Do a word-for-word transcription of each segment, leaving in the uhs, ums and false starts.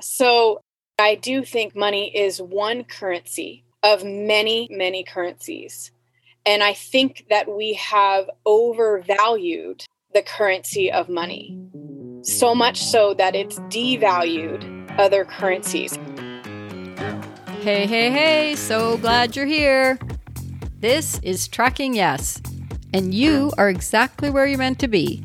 So I do think money is one currency of many, many currencies. And I think that we have overvalued the currency of money, so much so that it's devalued other currencies. Hey, hey, hey, so glad you're here. This is Tracking Yes, and you are exactly where you're meant to be.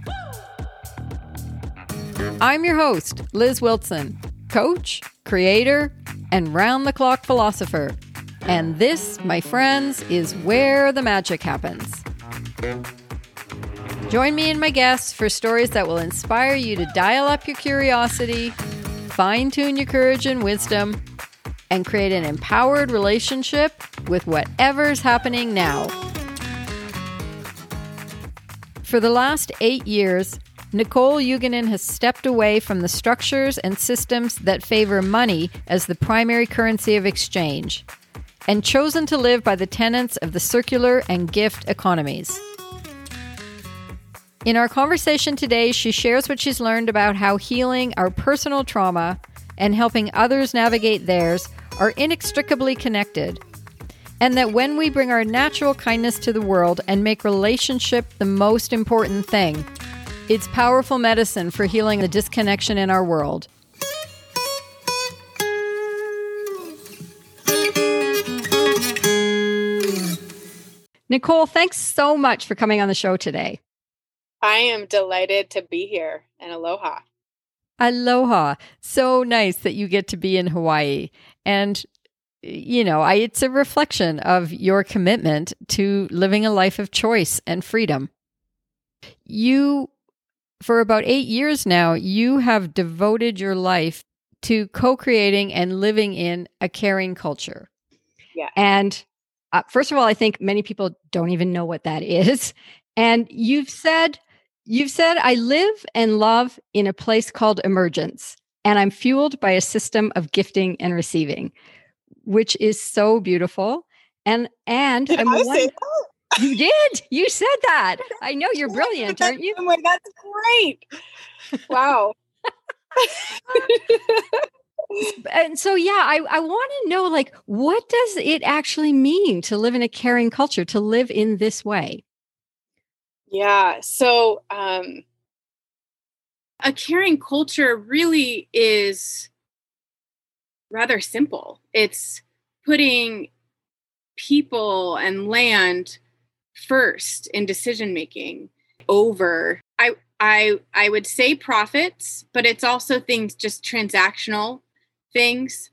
I'm your host, Liz Wilson, coach, creator, and round-the-clock philosopher. And this, my friends, is where the magic happens. Join me and my guests for stories that will inspire you to dial up your curiosity, fine-tune your courage and wisdom, and create an empowered relationship with whatever's happening now. For the last eight years, Nicole Huguenin has stepped away from the structures and systems that favor money as the primary currency of exchange, and chosen to live by the tenets of the circular and gift economies. In our conversation today, she shares what she's learned about how healing our personal trauma and helping others navigate theirs are inextricably connected, and that when we bring our natural kindness to the world and make relationship the most important thing, it's powerful medicine for healing the disconnection in our world. Nicole, thanks so much for coming on the show today. I am delighted to be here, and aloha. Aloha. So nice that you get to be in Hawaii. And, you know, I, it's a reflection of your commitment to living a life of choice and freedom. You, for about eight years now, you have devoted your life to co-creating and living in a caring culture. Yeah. And uh, first of all, I think many people don't even know what that is. And you've said, you've said, I live and love in a place called emergence, and I'm fueled by a system of gifting and receiving, which is so beautiful. And and Did I'm I wondering, say that? you did. You said that. I know you're brilliant, aren't you? I'm like, that's great. Wow. And so, yeah, I, I want to know, like, what does it actually mean to live in a caring culture, to live in this way? Yeah. So um, a caring culture really is rather simple. It's putting people and land first in decision making over I I I would say profits, but it's also things just transactional things.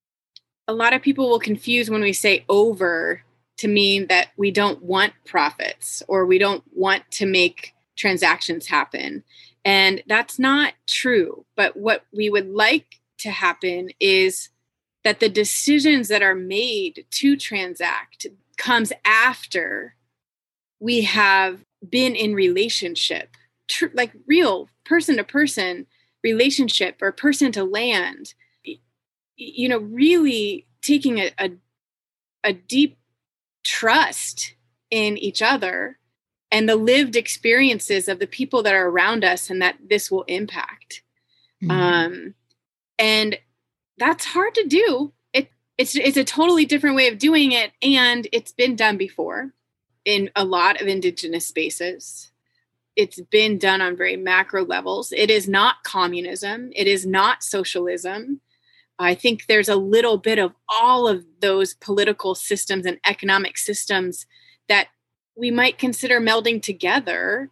A lot of people will confuse when we say over to mean that we don't want profits or we don't want to make transactions happen. And that's not true. But what we would like to happen is that the decisions that are made to transact comes after we have been in relationship, tr- like real person to person relationship or person to land, you know, really taking a, a, a deep trust in each other and the lived experiences of the people that are around us and that this will impact. Mm-hmm. Um, and that's hard to do. It, it's, it's a totally different way of doing it. And it's been done before in a lot of Indigenous spaces. It's been done on very macro levels. It is not communism. It is not socialism. I think there's a little bit of all of those political systems and economic systems that we might consider melding together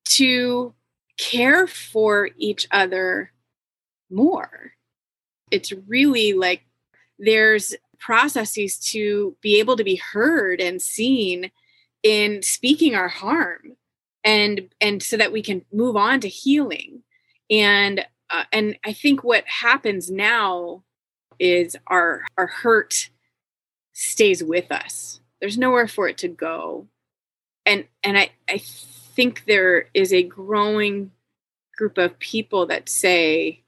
to care for each other more. It's really like there's processes to be able to be heard and seen in speaking our harm, and and so that we can move on to healing. And uh, and I think what happens now is our our hurt stays with us. There's nowhere for it to go. And and I, I think there is a growing group of people that say,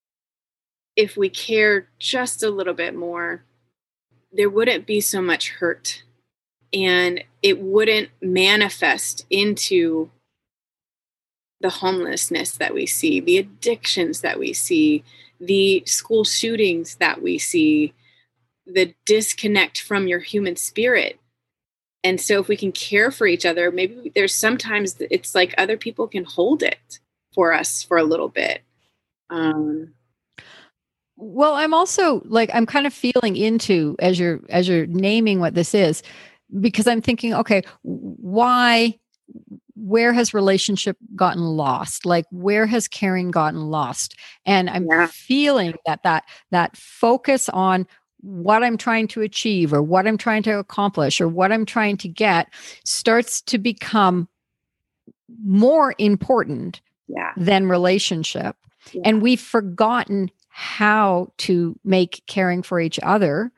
if we care just a little bit more, there wouldn't be so much hurt. And it wouldn't manifest into the homelessness that we see, the addictions that we see, the school shootings that we see, the disconnect from your human spirit. And so if we can care for each other, maybe there's sometimes it's like other people can hold it for us for a little bit. Um, well, I'm also like, I'm kind of feeling into as you're, as you're naming what this is, because I'm thinking, okay, why, where has relationship gotten lost? Like, where has caring gotten lost? And I'm yeah. feeling that, that, that focus on what I'm trying to achieve or what I'm trying to accomplish or what I'm trying to get starts to become more important yeah. than relationship. Yeah. And we've forgotten how to make caring for each other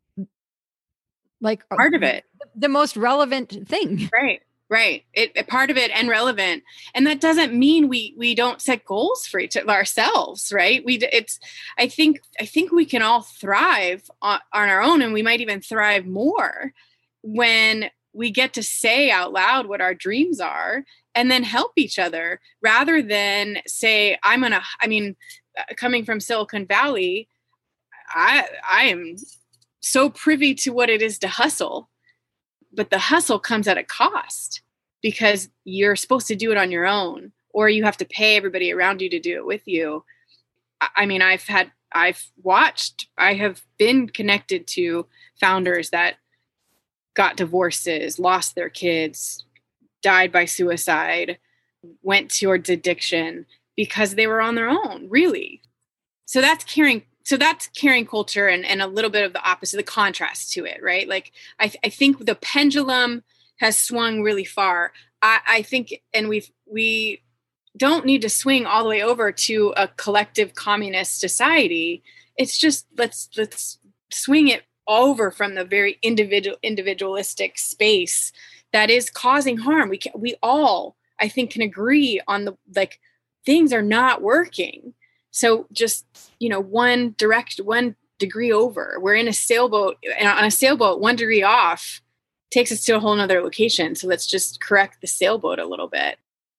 like part of it, the most relevant thing. Right. Right. It, it part of it and relevant. And that doesn't mean we, we don't set goals for each ourselves. Right. We, it's, I think, I think we can all thrive on, on our own, and we might even thrive more when we get to say out loud what our dreams are and then help each other rather than say, I'm going to, I mean, coming from Silicon Valley, I, I am so privy to what it is to hustle. But the hustle comes at a cost because you're supposed to do it on your own, or you have to pay everybody around you to do it with you. I mean, I've had, I've watched, I have been connected to founders that got divorces, lost their kids, died by suicide, went towards addiction because they were on their own, really. So that's caring. So that's caring culture and, and a little bit of the opposite, the contrast to it, right? Like, I, th- I think the pendulum has swung really far. I, I think, and we've, we don't need to swing all the way over to a collective communist society. It's just, let's, let's swing it over from the very individual, individualistic space that is causing harm. We can, we all, I think, can agree on the, like, things are not working. So just, you know, one direct, one degree over, we're in a sailboat, and on a sailboat, one degree off takes us to a whole nother location. So let's just correct the sailboat a little bit.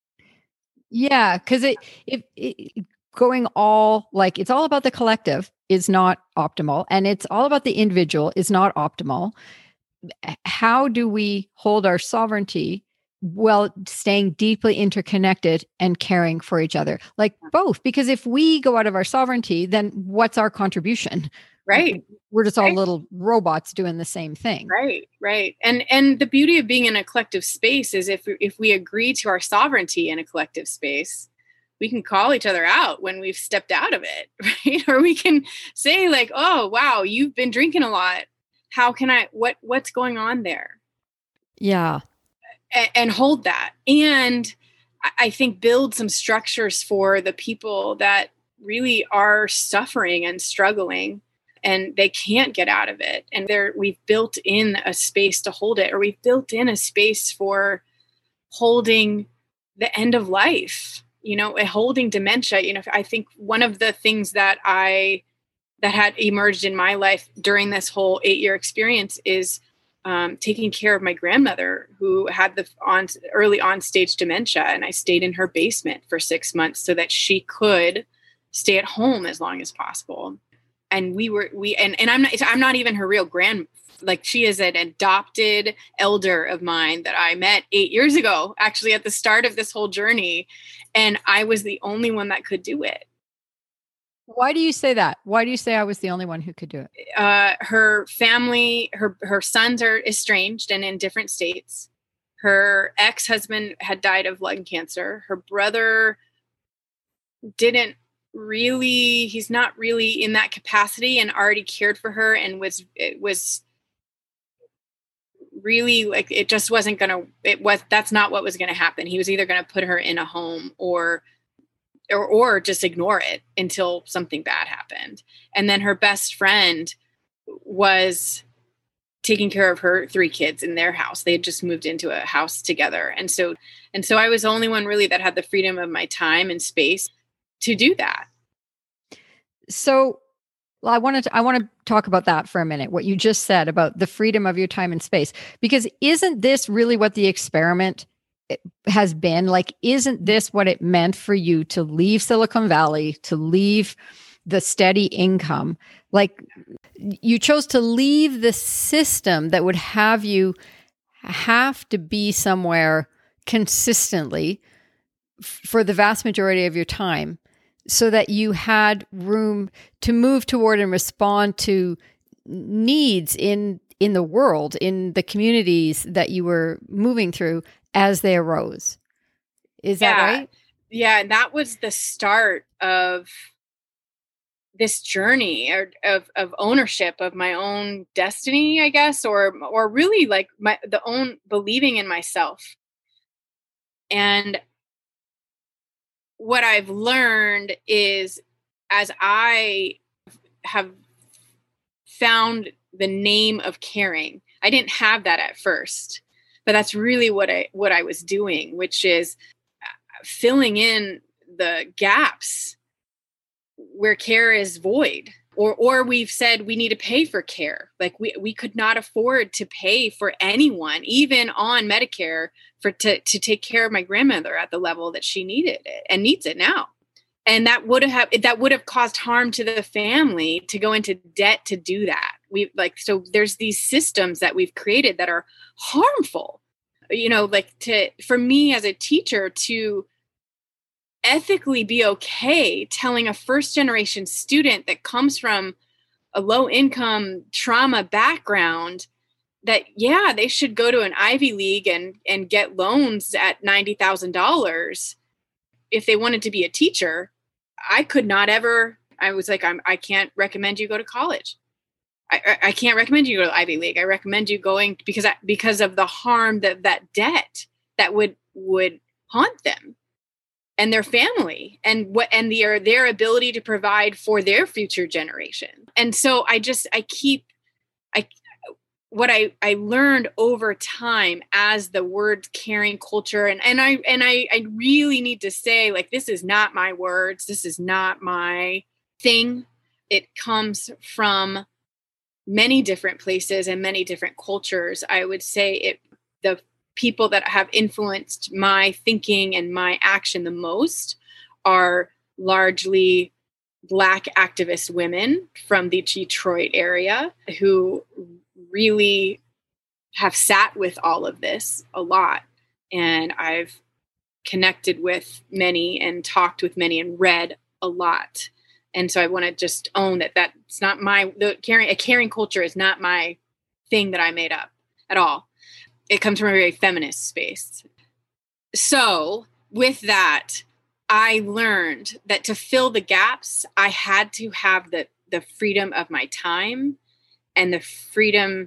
Yeah. Cause it, if it, going all like, it's all about the collective is not optimal, and it's all about the individual is not optimal. How do we hold our sovereignty while staying deeply interconnected and caring for each other? Like both, because if we go out of our sovereignty, then what's our contribution? Right. We're just all right. little robots doing the same thing. Right. Right. And, and the beauty of being in a collective space is if, if we agree to our sovereignty in a collective space, we can call each other out when we've stepped out of it. Right. Or we can say like, oh, wow, you've been drinking a lot. How can I, what, what's going on there? Yeah. And, and hold that. And I think build some structures for the people that really are suffering and struggling and they can't get out of it. And there, we've built in a space to hold it, or we've built in a space for holding the end of life, you know, holding dementia. You know, I think one of the things that I, that had emerged in my life during this whole eight year experience is um, taking care of my grandmother who had the on early on stage dementia. And I stayed in her basement for six months so that she could stay at home as long as possible. And we were, we, and, and I'm not, I'm not even her real grand, like she is an adopted elder of mine that I met eight years ago, actually at the start of this whole journey. And I was the only one that could do it. Why do you say that? Why do you say I was the only one who could do it? Uh, her family, her her sons are estranged and in different states. Her ex-husband had died of lung cancer. Her brother didn't really, he's not really in that capacity and already cared for her and was, it was really like, it just wasn't going to, it was, that's not what was going to happen. He was either going to put her in a home or Or, or just ignore it until something bad happened. And then her best friend was taking care of her three kids in their house. They had just moved into a house together. And so, and so I was the only one really that had the freedom of my time and space to do that. So well, I wanted to, I want to talk about that for a minute, what you just said about the freedom of your time and space, because isn't this really what the experiment has been like? Isn't this what it meant for you to leave Silicon Valley, to leave the steady income. Like, you chose to leave the system that would have you have to be somewhere consistently f- for the vast majority of your time, so that you had room to move toward and respond to needs in in the world, in the communities that you were moving through as they arose. Is yeah. that right? Yeah, and that was the start of this journey of of ownership of my own destiny, I guess, or or really like my the own believing in myself. And what I've learned is, as I have found the name of caring, I didn't have that at first, but that's really what I what I was doing, which is filling in the gaps where care is void, or or we've said we need to pay for care. Like we we could not afford to pay for anyone, even on Medicare, for to to take care of my grandmother at the level that she needed it and needs it now. And that would have that would have caused harm to the family to go into debt to do that. We like so there's these systems that we've created that are harmful. You know, like to for me as a teacher to ethically be okay telling a first generation student that comes from a low income trauma background that, yeah, they should go to an Ivy League and, and get loans at ninety thousand dollars if they wanted to be a teacher. I could not ever, I was like, I'm, I can't recommend you go to college. I, I, I can't recommend you go to Ivy League. I recommend you going because, I, because of the harm that that debt that would, would haunt them and their family, and what and their their ability to provide for their future generation. And so I just I keep I what I, I learned over time as the word caring culture, and, and I and I, I really need to say, like, this is not my words, this is not my thing. It comes from many different places and many different cultures. I would say it the people that have influenced my thinking and my action the most are largely Black activist women from the Detroit area who really have sat with all of this a lot. And I've connected with many and talked with many and read a lot. And so I want to just own that that's not my, the caring, a caring culture is not my thing that I made up at all. It comes from a very feminist space. So with that, I learned that to fill the gaps, I had to have the, the freedom of my time and the freedom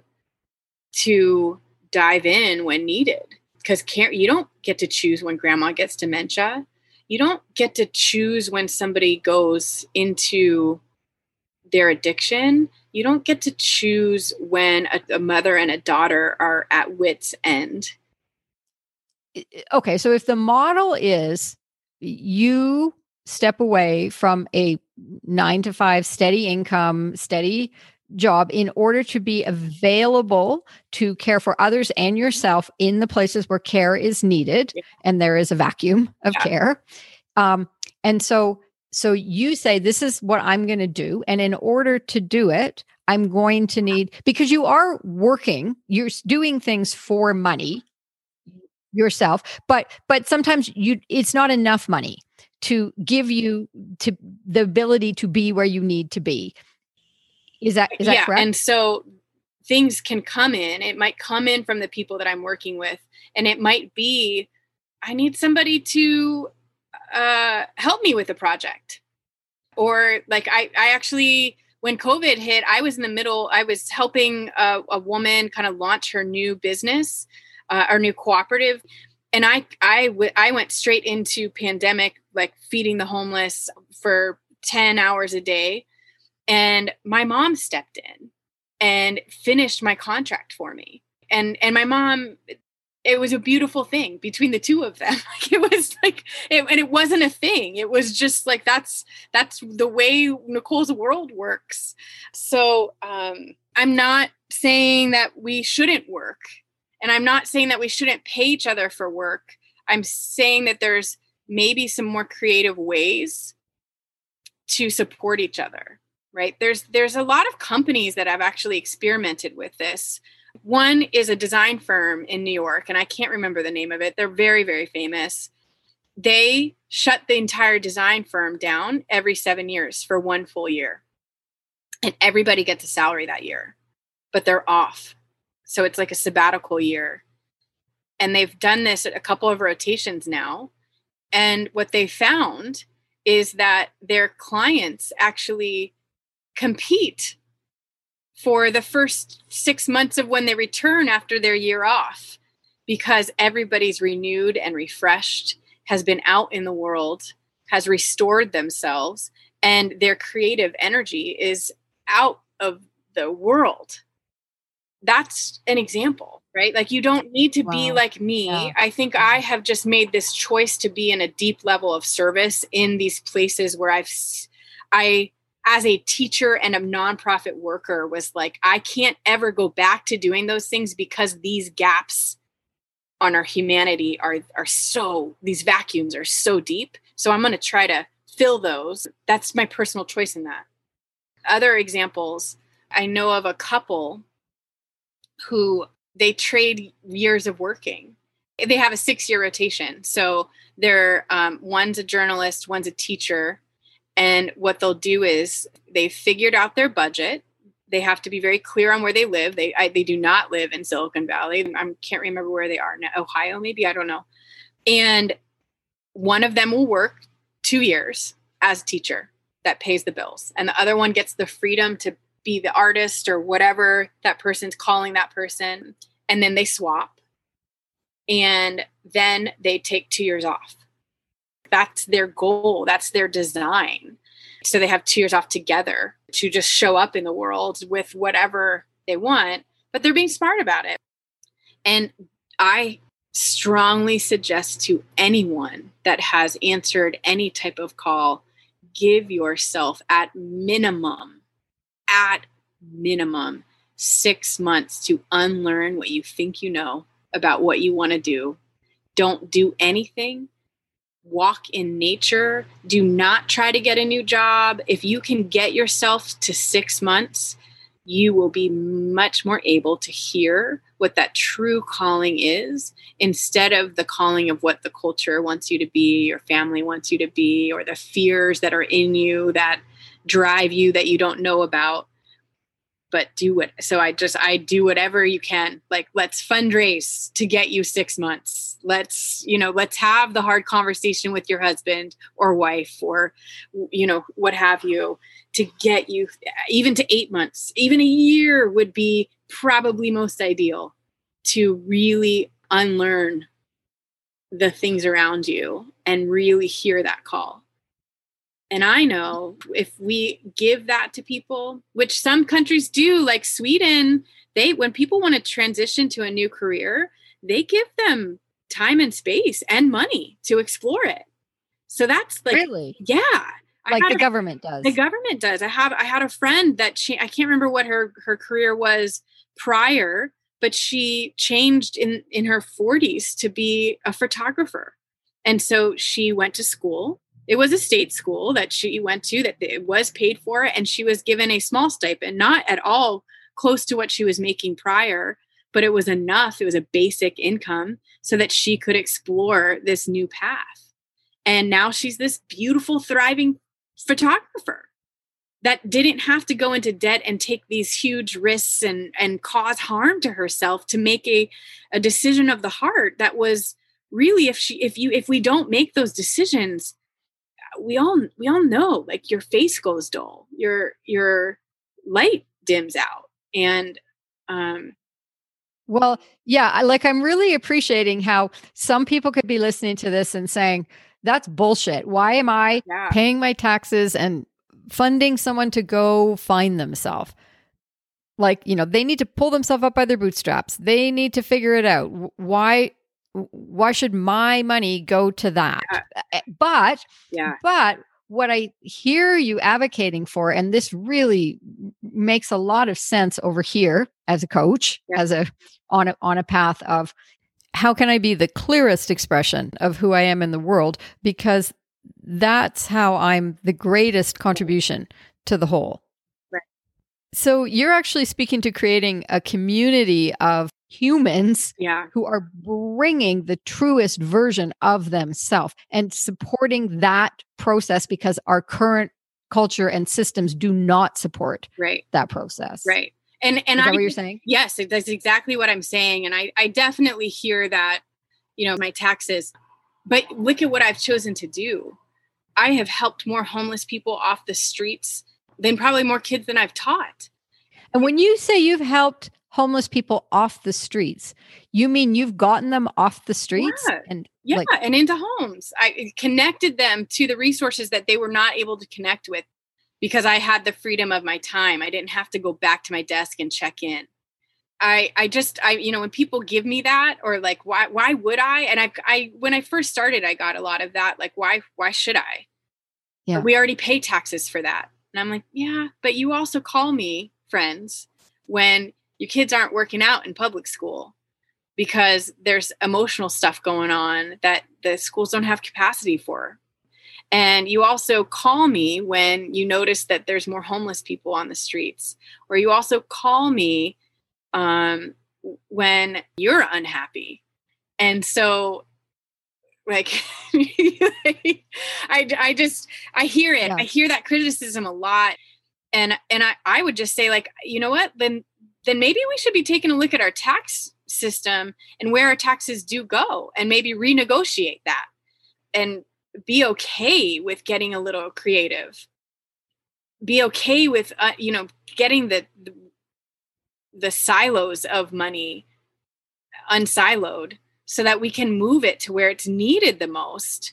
to dive in when needed. Because care, you don't get to choose when grandma gets dementia. You don't get to choose when somebody goes into their addiction. You don't get to choose when a, a mother and a daughter are at wit's end. Okay, so if the model is you step away from a nine to five steady income, steady job in order to be available to care for others and yourself in the places where care is needed, yeah. And there is a vacuum of yeah. care. Um, and so, so you say, this is what I'm going to do. And in order to do it, I'm going to need, because you are working, you're doing things for money yourself, but, but sometimes you, it's not enough money to give you to the ability to be where you need to be. Is that, is that yeah, correct? And so things can come in. It might come in from the people that I'm working with. And it might be, I need somebody to uh, help me with a project. Or like I, I actually, when COVID hit, I was in the middle, I was helping a, a woman kind of launch her new business, uh, our new cooperative. And I, I, w- I went straight into pandemic, like feeding the homeless for ten hours a day. And my mom stepped in and finished my contract for me. And and my mom, it was a beautiful thing between the two of them. Like it was like, it, and it wasn't a thing. It was just like, that's that's the way Nicole's world works. So um, I'm not saying that we shouldn't work. And I'm not saying that we shouldn't pay each other for work. I'm saying that there's maybe some more creative ways to support each other, right? There's there's a lot of companies that have actually experimented with this. One is a design firm in New York, and I can't remember the name of it. They're very, very famous. They shut the entire design firm down every seven years for one full year. And everybody gets a salary that year, but they're off. So it's like a sabbatical year. And they've done this at a couple of rotations now. And what they found is that their clients actually compete for the first six months of when they return after their year off, because everybody's renewed and refreshed, has been out in the world, has restored themselves, and their creative energy is out of the world. That's an example, right? Like, you don't need to wow. be like me. Yeah. I think I have just made this choice to be in a deep level of service in these places where I've, I, as a teacher and a nonprofit worker, was like, I can't ever go back to doing those things because these gaps on our humanity are, are so, these vacuums are so deep. So I'm going to try to fill those. That's my personal choice in that. Other examples, I know of a couple who they trade years of working. They have a six-year rotation. So they're um, one's a journalist, one's a teacher. And what they'll do is they've figured out their budget. They have to be very clear on where they live. They I, they do not live in Silicon Valley. I can't remember where they are now. Ohio, maybe, I don't know. And one of them will work two years as a teacher that pays the bills. And the other one gets the freedom to be the artist or whatever that person's calling that person. And then they swap. And then they take two years off. That's their goal. That's their design. So they have two years off together to just show up in the world with whatever they want, but they're being smart about it. And I strongly suggest to anyone that has answered any type of call, give yourself at minimum, at minimum, six months to unlearn what you think you know about what you want to do. Don't do anything. Walk in nature. Do not try to get a new job. If you can get yourself to six months, you will be much more able to hear what that true calling is, instead of the calling of what the culture wants you to be, your family wants you to be, or the fears that are in you that drive you that you don't know about. But do it. So I just, I do whatever you can. Like, let's fundraise to get you six months. Let's, you know, let's have the hard conversation with your husband or wife or, you know, what have you, to get you even to eight months, even a year would be probably most ideal to really unlearn the things around you and really hear that call. And I know if we give that to people, which some countries do, like Sweden, they, when people want to transition to a new career, they give them time and space and money to explore it. So that's like, really? Yeah. Like the a, government does. The government does. I have, I had a friend that she, I can't remember what her, her career was prior, but she changed in, in her forties to be a photographer. And so she went to school. It was a state school that she went to that it was paid for, and she was given a small stipend, not at all close to what she was making prior, but it was enough. It was a basic income so that she could explore this new path. And now she's this beautiful, thriving photographer that didn't have to go into debt and take these huge risks and, and cause harm to herself to make a, a decision of the heart. That was really, if she, if you, if we don't make those decisions, we all, we all know, like, your face goes dull, your, your light dims out. And, um, well, yeah, I, like, I'm really appreciating how some people could be listening to this and saying, that's bullshit. Why am I yeah. paying my taxes and funding someone to go find themselves? Like, you know, they need to pull themselves up by their bootstraps. They need to figure it out. Why, why should my money go to that? Yeah. But, yeah. but what I hear you advocating for, and this really makes a lot of sense over here as a coach, yeah. as a, on a, on a path of, how can I be the clearest expression of who I am in the world? Because that's how I'm the greatest contribution to the whole. Right. So you're actually speaking to creating a community of humans yeah. who are bringing the truest version of themselves and supporting that process, because our current culture and systems do not support right. that process. Right. And and Is that I, what you're saying? Yes, that's exactly what I'm saying. And I, I definitely hear that, you know, my taxes. But look at what I've chosen to do. I have helped more homeless people off the streets than probably more kids than I've taught. And when you say you've helped homeless people off the streets, you mean you've gotten them off the streets? Yeah. And yeah, like, and into homes. I connected them to the resources that they were not able to connect with because I had the freedom of my time. I didn't have to go back to my desk and check in. I, I just, I, you know, when people give me that, or like, why, why would I? And I, I, when I first started, I got a lot of that. Like, why, why should I? Yeah. We already pay taxes for that. And I'm like, yeah, but you also call me friends when your kids aren't working out in public school because there's emotional stuff going on that the schools don't have capacity for. And you also call me when you notice that there's more homeless people on the streets, or you also call me um, when you're unhappy. And so like, I, I just, I hear it. Yeah. I hear that criticism a lot. And, and I, I would just say, like, you know what, then, then maybe we should be taking a look at our tax system and where our taxes do go, and maybe renegotiate that and be okay with getting a little creative, be okay with, uh, you know, getting the, the, the silos of money unsiloed so that we can move it to where it's needed the most.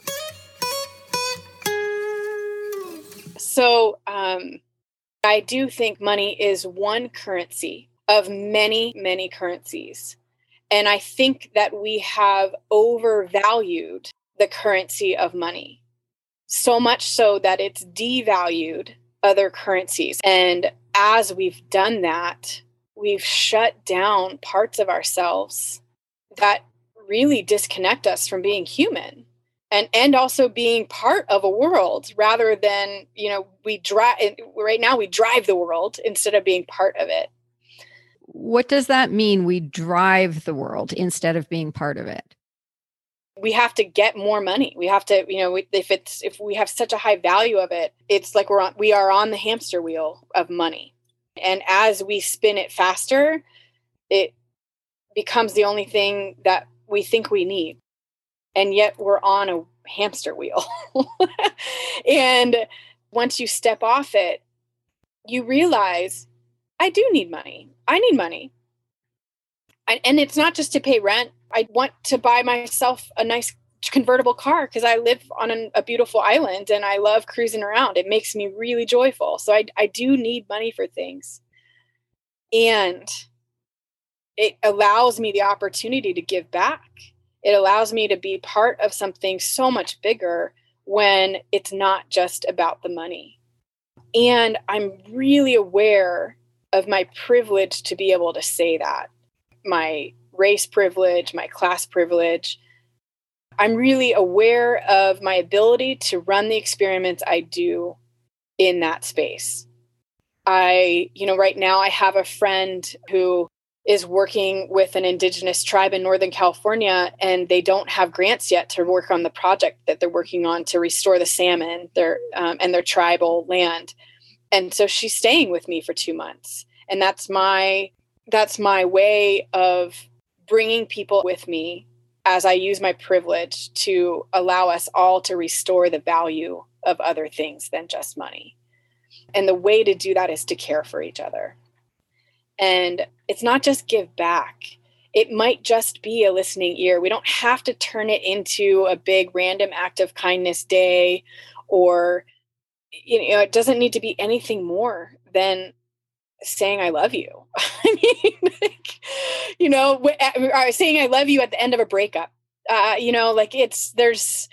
So, um, I do think money is one currency of many, many currencies. And I think that we have overvalued the currency of money, so much so that it's devalued other currencies. And as we've done that, we've shut down parts of ourselves that really disconnect us from being human. And and also being part of a world, rather than, you know, we drive, right now we drive the world instead of being part of it. What does that mean? We drive the world instead of being part of it? We have to get more money. We have to, you know, if it's, if we have such a high value of it, it's like we're on, we are on the hamster wheel of money. And as we spin it faster, it becomes the only thing that we think we need. And yet we're on a hamster wheel. And once you step off it, you realize, I do need money. I need money. And, and it's not just to pay rent. I want to buy myself a nice convertible car because I live on an, a beautiful island and I love cruising around. It makes me really joyful. So I, I do need money for things. And it allows me the opportunity to give back. It allows me to be part of something so much bigger when it's not just about the money. And I'm really aware of my privilege to be able to say that. My race privilege, my class privilege. I'm really aware of my ability to run the experiments I do in that space. I, you know, right now I have a friend who is working with an indigenous tribe in Northern California, and they don't have grants yet to work on the project that they're working on to restore the salmon their, um, and their tribal land. And so she's staying with me for two months. And that's my, that's my way of bringing people with me as I use my privilege to allow us all to restore the value of other things than just money. And the way to do that is to care for each other. And it's not just give back. It might just be a listening ear. We don't have to turn it into a big random act of kindness day, or, you know, it doesn't need to be anything more than saying I love you. I mean, like, you know, saying I love you at the end of a breakup. Uh, you know, like it's, there's,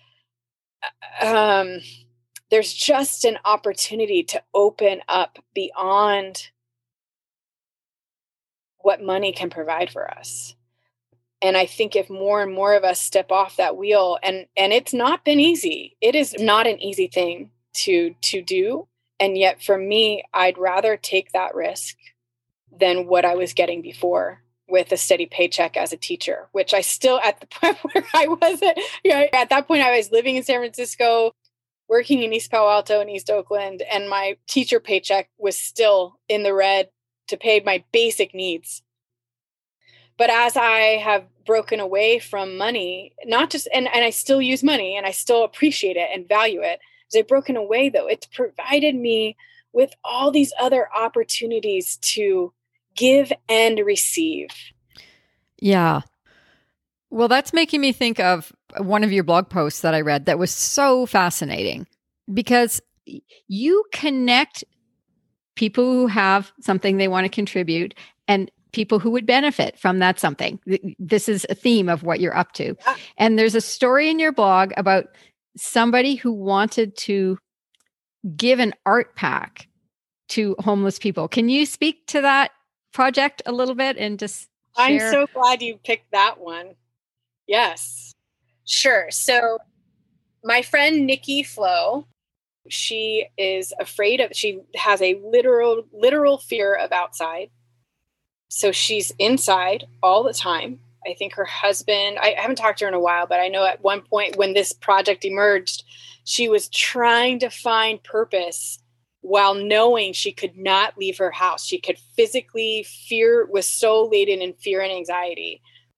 um, there's just an opportunity to open up beyond what money can provide for us. And I think if more and more of us step off that wheel, and and it's not been easy. It is not an easy thing to to do. And yet for me, I'd rather take that risk than what I was getting before with a steady paycheck as a teacher, which I still, at the point where I wasn't, you know, at that point I was living in San Francisco, working in East Palo Alto and East Oakland, and my teacher paycheck was still in the red to pay my basic needs. But as I have broken away from money, not just, and, and I still use money and I still appreciate it and value it. As I've broken away, though, it's provided me with all these other opportunities to give and receive. Yeah. Well, that's making me think of one of your blog posts that I read that was so fascinating, because you connect people who have something they want to contribute and people who would benefit from that something. This is a theme of what you're up to. Yeah. And there's a story in your blog about somebody who wanted to give an art pack to homeless people. Can you speak to that project a little bit and just share? I'm so glad you picked that one. Yes, sure. So my friend Nikki Flo, she is afraid of, she has a literal, literal fear of outside. So she's inside all the time. I think her husband, I haven't talked to her in a while, but I know at one point when this project emerged, she was trying to find purpose while knowing she could not leave her house. She could physically, fear was so laden in fear and anxiety.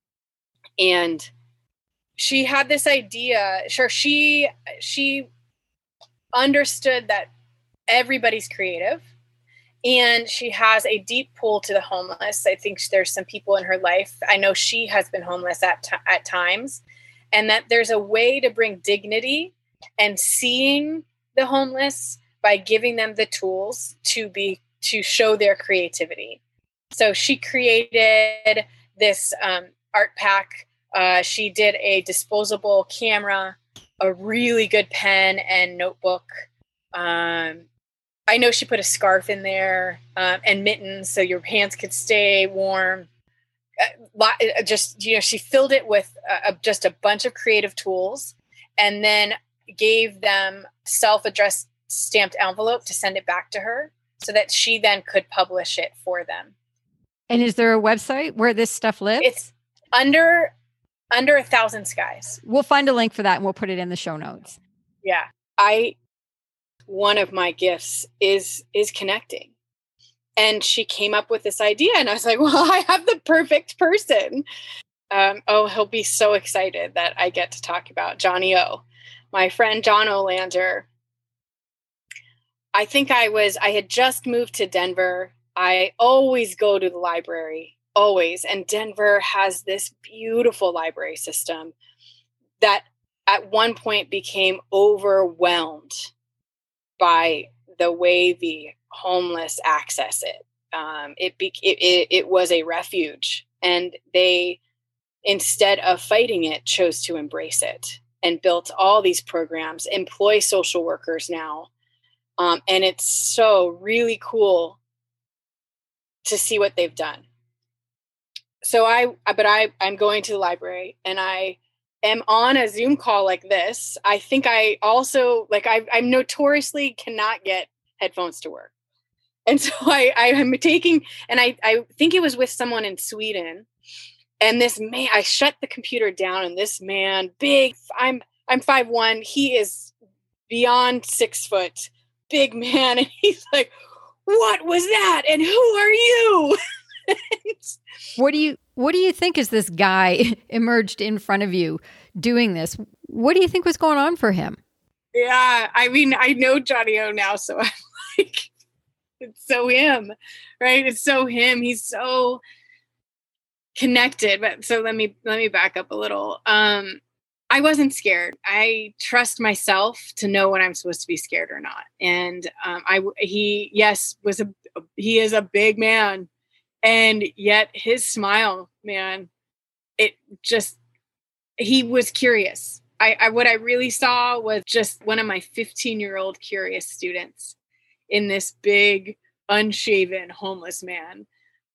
And she had this idea, sure, she, she understood that everybody's creative. And she has a deep pull to the homeless. I think there's some people in her life. I know she has been homeless at t- at times, and that there's a way to bring dignity and seeing the homeless by giving them the tools to be to show their creativity. So she created this um, art pack. Uh, she did a disposable camera, a really good pen and notebook. Um, I know she put a scarf in there um, and mittens so your hands could stay warm. Uh, just, you know, she filled it with uh, just a bunch of creative tools and then gave them self-addressed stamped envelope to send it back to her so that she then could publish it for them. And is there a website where this stuff lives? It's under under a thousand skies. We'll find a link for that and we'll put it in the show notes. Yeah. I one of my gifts is is connecting. And she came up with this idea and I was like, well, I have the perfect person. Um, oh, he'll be so excited that I get to talk about Johnny O. My friend John Olander. I think I was, I had just moved to Denver. I always go to the library, always. And Denver has this beautiful library system that at one point became overwhelmed by the way the homeless access it. Um, it, be, it, it it was a refuge, and they, instead of fighting it, chose to embrace it and built all these programs, employ social workers now. Um, and it's so really cool to see what they've done. So I, but I, I'm going to the library and I am on a Zoom call like this. I think I also, like, I, I notoriously cannot get headphones to work. And so I, I am taking, and I, I think it was with someone in Sweden. And this man, I shut the computer down and this man, big, I'm, I'm five one. He is beyond six foot, big man. And he's like, what was that? And who are you? What do you, what do you think as this guy emerged in front of you doing this? What do you think was going on for him? Yeah. I mean, I know Johnny O now, so I'm like, it's so him, right? It's so him. He's so connected. But so let me, let me back up a little. Um, I wasn't scared. I trust myself to know when I'm supposed to be scared or not. And um, I, he, yes, was a, he is a big man. And yet his smile, man, it just, he was curious. I, I what I really saw was just one of my fifteen year old curious students in this big, unshaven, homeless man.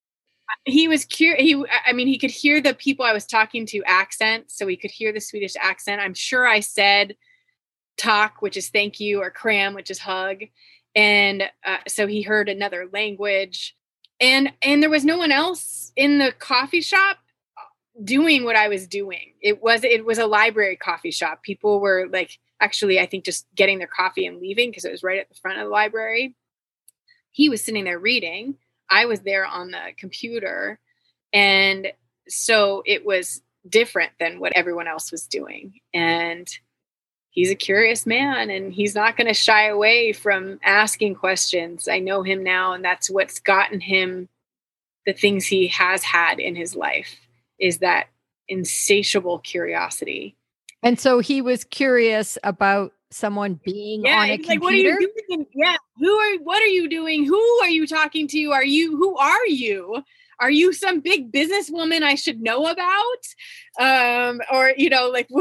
he was curious. He, I mean, he could hear the people I was talking to accent, so he could hear the Swedish accent. I'm sure I said "tack," which is thank you, or "kram," which is hug, and uh, so he heard another language. And and there was no one else in the coffee shop doing what I was doing. It was it was a library coffee shop. People were like, actually, I think just getting their coffee and leaving because it was right at the front of the library. He was sitting there reading. I was there on the computer. And so it was different than what everyone else was doing. And he's a curious man, and he's not going to shy away from asking questions. I know him now, and that's what's gotten him the things he has had in his life, is that insatiable curiosity. And so he was curious about someone being yeah, on a like, computer. what are you doing? Yeah. Who are, what are you doing? Who are you talking to? Are you, who are you? Are you some big businesswoman I should know about? Um, or, you know, like,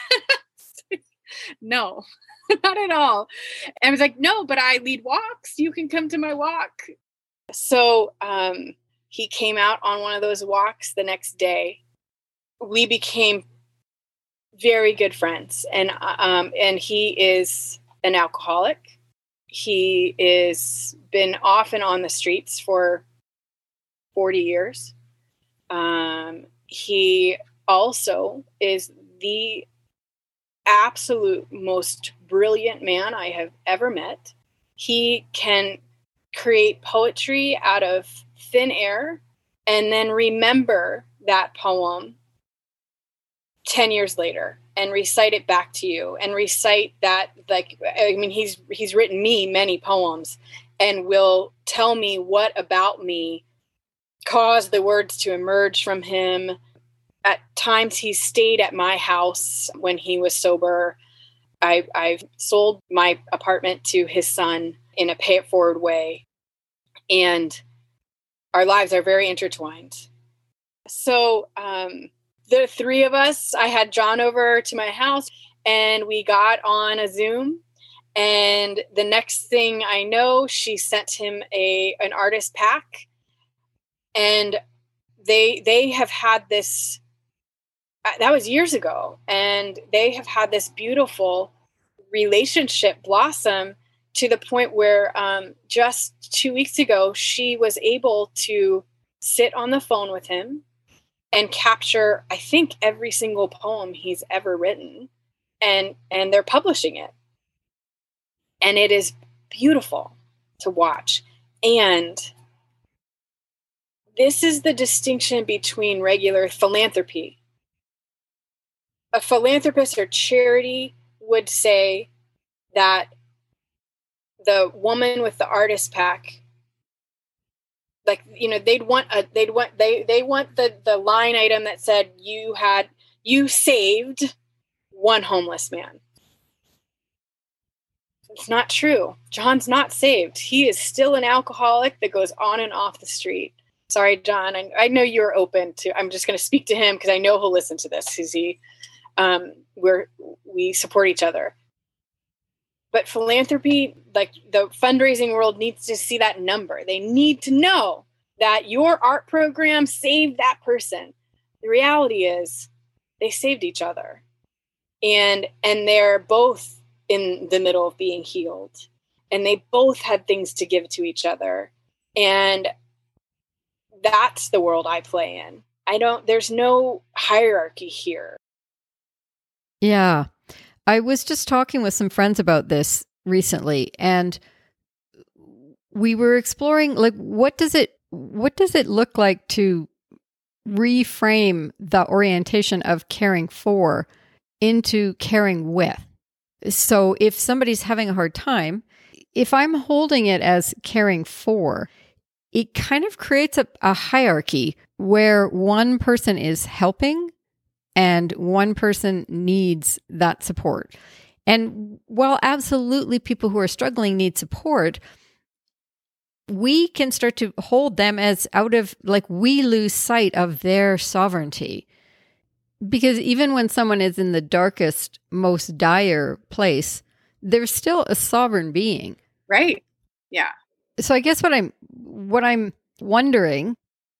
no, not at all. And I was like, no, but I lead walks. You can come to my walk. So, um, he came out on one of those walks the next day. We became very good friends. And, um, and he is an alcoholic. He is been off and on the streets for forty years. Um, he also is the absolute most brilliant man I have ever met. He can create poetry out of thin air and then remember that poem ten years later and recite it back to you and recite that. Like, I mean, he's, he's written me many poems and will tell me what about me caused the words to emerge from him. At times he stayed at my house when he was sober. I, I've sold my apartment to his son in a pay it forward way. And our lives are very intertwined. So um, the three of us, I had John over to my house and we got on a Zoom. And the next thing I know, she sent him a an artist pack. And they they have had this, that was years ago. And they have had this beautiful relationship blossom to the point where um, just two weeks ago, she was able to sit on the phone with him and capture, I think, every single poem he's ever written. And, and they're publishing it. And it is beautiful to watch. And this is the distinction between regular philanthropy. A philanthropist or charity would say that the woman with the artist pack, like, you know, they'd want a, they'd want, they, they want the, the line item that said you had, you saved one homeless man. It's not true. John's not saved. He is still an alcoholic that goes on and off the street. Sorry, John. I, I know you're open to, I'm just going to speak to him because I know he'll listen to this. Is he, um, we're, we support each other. But philanthropy, like the fundraising world, needs to see that number. They need to know that your art program saved that person. The reality is they saved each other. And, and they're both in the middle of being healed. And they both had things to give to each other. And that's the world I play in. I don't, there's no hierarchy here. Yeah. I was just talking with some friends about this recently, and we were exploring, like, what does it, what does it look like to reframe the orientation of caring for into caring with? So if somebody's having a hard time, if I'm holding it as caring for, it kind of creates a, a hierarchy where one person is helping and one person needs that support. And while absolutely people who are struggling need support, we can start to hold them as out of, like, we lose sight of their sovereignty. Because even when someone is in the darkest, most dire place, they're still a sovereign being. Right. Yeah. So I guess what I'm what I'm wondering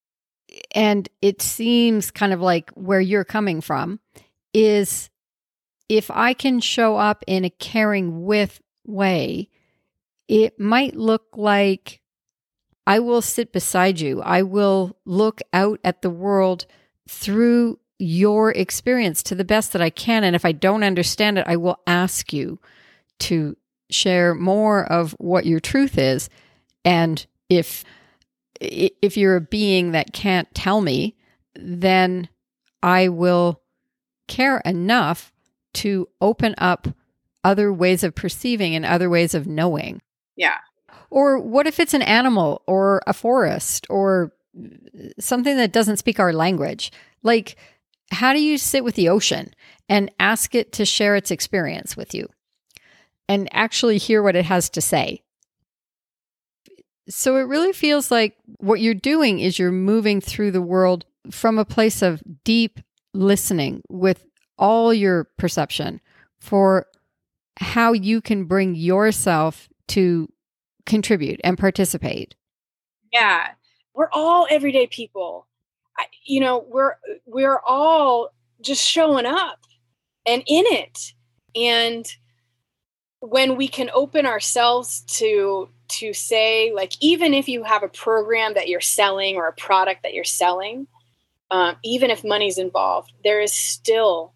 and it seems kind of like where you're coming from, is if I can show up in a caring with way, it might look like I will sit beside you. I will look out at the world through your experience to the best that I can. And if I don't understand it, I will ask you to share more of what your truth is. And if if you're a being that can't tell me, then I will care enough to open up other ways of perceiving and other ways of knowing. Yeah. Or what if it's an animal or a forest or something that doesn't speak our language? Like, how do you sit with the ocean and ask it to share its experience with you and actually hear what it has to say? So it really feels like what you're doing is you're moving through the world from a place of deep listening with all your perception for how you can bring yourself to contribute and participate. Yeah. We're all everyday people. I, you know, we're we're all just showing up and in it. And when we can open ourselves to to say, like, even if you have a program that you're selling or a product that you're selling, um, even if money's involved, there is still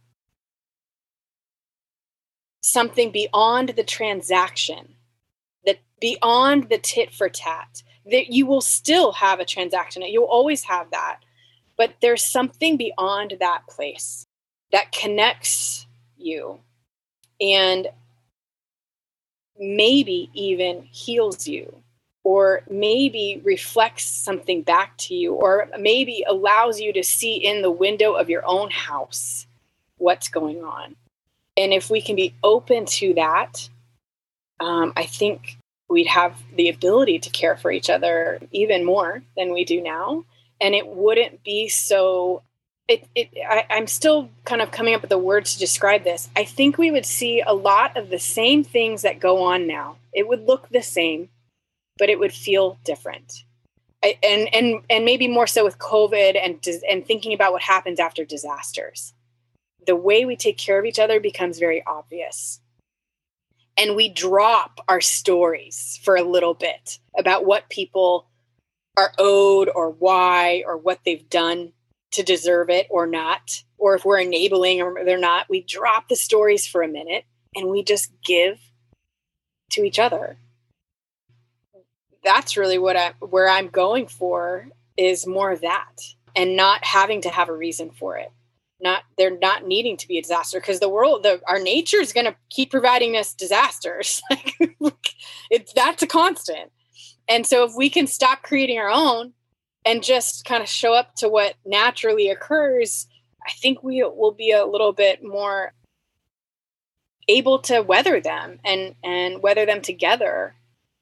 something beyond the transaction, that beyond the tit for tat, that you will still have a transaction. You'll always have that. But there's something beyond that place that connects you and maybe even heals you, or maybe reflects something back to you, or maybe allows you to see in the window of your own house what's going on. And if we can be open to that, um, I think we'd have the ability to care for each other even more than we do now. And it wouldn't be so, it, it, I, I'm still kind of coming up with the words to describe this. I think we would see a lot of the same things that go on now. It would look the same, but it would feel different. I, and, and, and maybe more so with COVID and, and thinking about what happens after disasters. The way we take care of each other becomes very obvious. And we drop our stories for a little bit about what people are owed or why or what they've done to deserve it or not, or if we're enabling or they're not. We drop the stories for a minute and we just give to each other. That's really what I, where I'm going for, is more of that, and not having to have a reason for it. Not, they're not needing to be a disaster, because the world, the, our nature is going to keep providing us disasters. it's, that's a constant. And so if we can stop creating our own and just kind of show up to what naturally occurs, I think we will be a little bit more able to weather them and, and weather them together.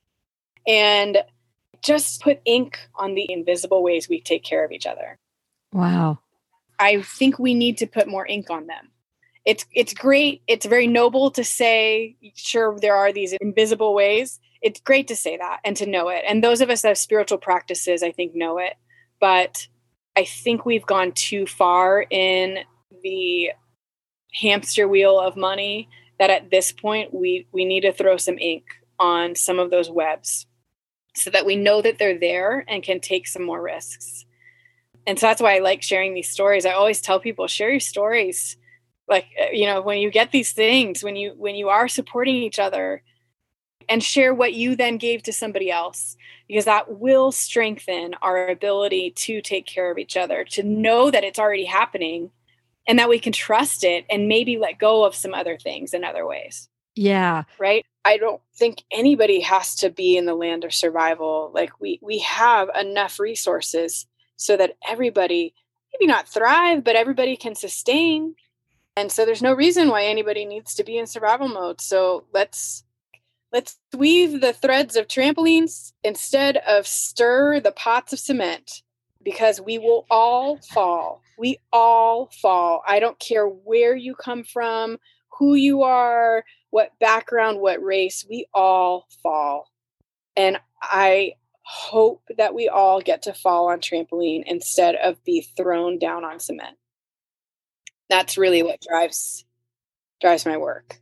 And just put ink on the invisible ways we take care of each other. Wow. I think we need to put more ink on them. It's it's great. It's very noble to say, sure, there are these invisible ways. It's great to say that and to know it. And those of us that have spiritual practices, I think, know it. But I think we've gone too far in the hamster wheel of money that at this point we, we need to throw some ink on some of those webs so that we know that they're there and can take some more risks. And so that's why I like sharing these stories. I always tell people, share your stories. Like, you know, when you get these things, when you, when you are supporting each other, and share what you then gave to somebody else, because that will strengthen our ability to take care of each other, to know that it's already happening and that we can trust it and maybe let go of some other things in other ways. Yeah. Right. I don't think anybody has to be in the land of survival. Like we, we have enough resources so that everybody, maybe not thrive, but everybody can sustain. And so there's no reason why anybody needs to be in survival mode. So let's, let's weave the threads of trampolines instead of stir the pots of cement, because we will all fall. We all fall. I don't care where you come from, who you are, what background, what race, we all fall. And I hope that we all get to fall on trampoline instead of be thrown down on cement. That's really what drives drives my work.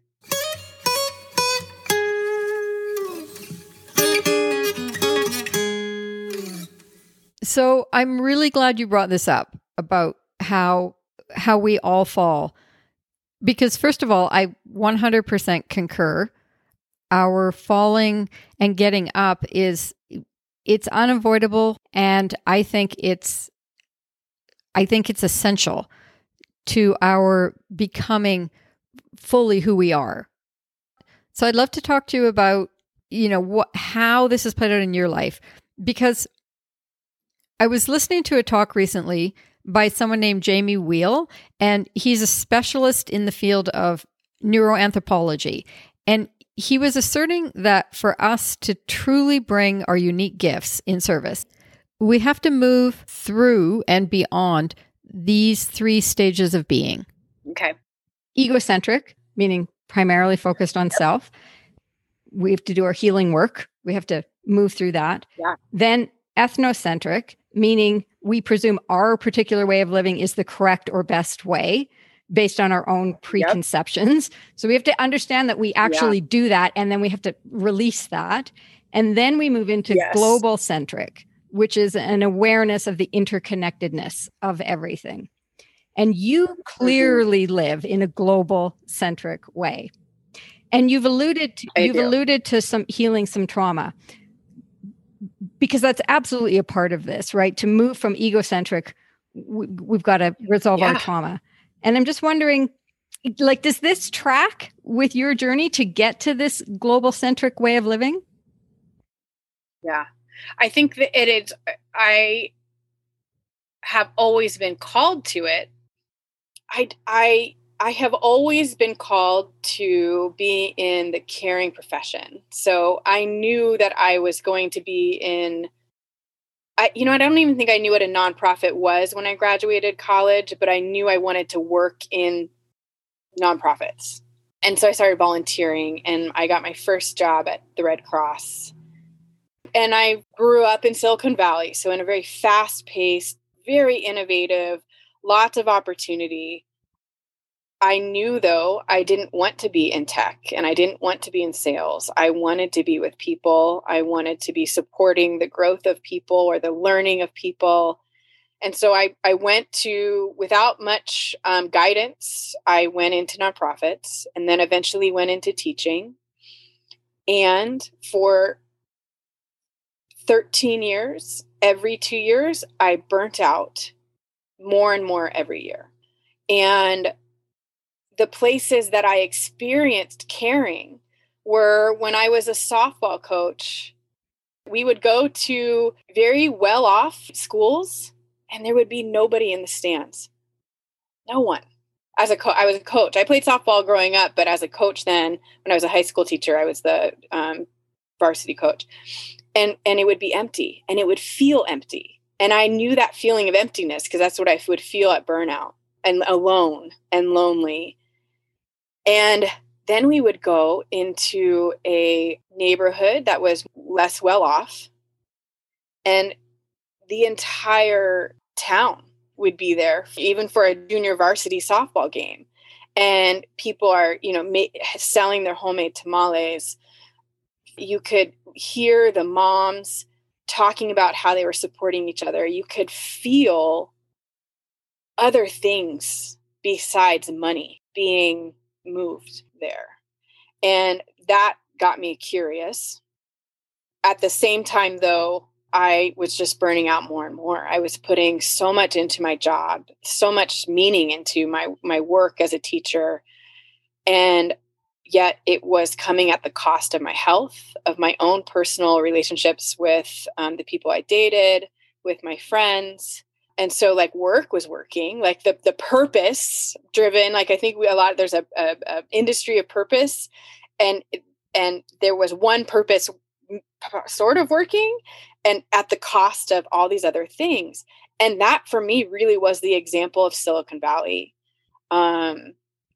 So I'm really glad you brought this up about how how we all fall. Because first of all, I one hundred percent concur. Our falling and getting up is it's unavoidable, and I think it's I think it's essential to our becoming fully who we are. So I'd love to talk to you about, you know, what how this has played out in your life, because I was listening to a talk recently by someone named Jamie Wheel, and he's a specialist in the field of neuroanthropology. And he was asserting that for us to truly bring our unique gifts in service, we have to move through and beyond these three stages of being. Okay. Egocentric, meaning primarily focused on self. We have to do our healing work. We have to move through that. Yeah. Then ethnocentric, meaning we presume our particular way of living is the correct or best way based on our own preconceptions. Yep. So we have to understand that we actually yeah. do that, and then we have to release that. And then we move into yes. global centric, which is an awareness of the interconnectedness of everything. And you clearly mm-hmm. live in a global centric way. And you've alluded to, you've do. alluded to some healing some trauma, because that's absolutely a part of this, right? To move from egocentric, we, we've got to resolve yeah. our trauma. And I'm just wondering, like, does this track with your journey to get to this global centric way of living? Yeah, I think that it is. I have always been called to it. I, I, I have always been called to be in the caring profession. So I knew that I was going to be in, I, you know, I don't even think I knew what a nonprofit was when I graduated college, but I knew I wanted to work in nonprofits. And so I started volunteering, and I got my first job at the Red Cross. And I grew up in Silicon Valley, so in a very fast-paced, very innovative, lots of opportunity. I knew, though, I didn't want to be in tech, and I didn't want to be in sales. I wanted to be with people. I wanted to be supporting the growth of people or the learning of people. And so I, I went to, without much um, guidance, I went into nonprofits, and then eventually went into teaching. And for thirteen years, every two years, I burnt out more and more every year. And the places that I experienced caring were when I was a softball coach. We would go to very well-off schools, and there would be nobody in the stands. No one. As a co- I was a coach. I played softball growing up, but as a coach then, when I was a high school teacher, I was the um, varsity coach. And and it would be empty, and it would feel empty. And I knew that feeling of emptiness because that's what I would feel at burnout, and alone and lonely. And then we would go into a neighborhood that was less well off, and the entire town would be there, even for a junior varsity softball game. And people are, you know, ma- selling their homemade tamales. You could hear the moms talking about how they were supporting each other. You could feel other things besides money being moved there. And that got me curious. At the same time, though, I was just burning out more and more. I was putting so much into my job, so much meaning into my, my work as a teacher. And yet it was coming at the cost of my health, of my own personal relationships with um, the people I dated, with my friends. And so like work was working, like the, the purpose driven, like I think we, a lot, there's a, a, a industry of purpose, and, and there was one purpose sort of working, and at the cost of all these other things. And that for me really was the example of Silicon Valley. Um,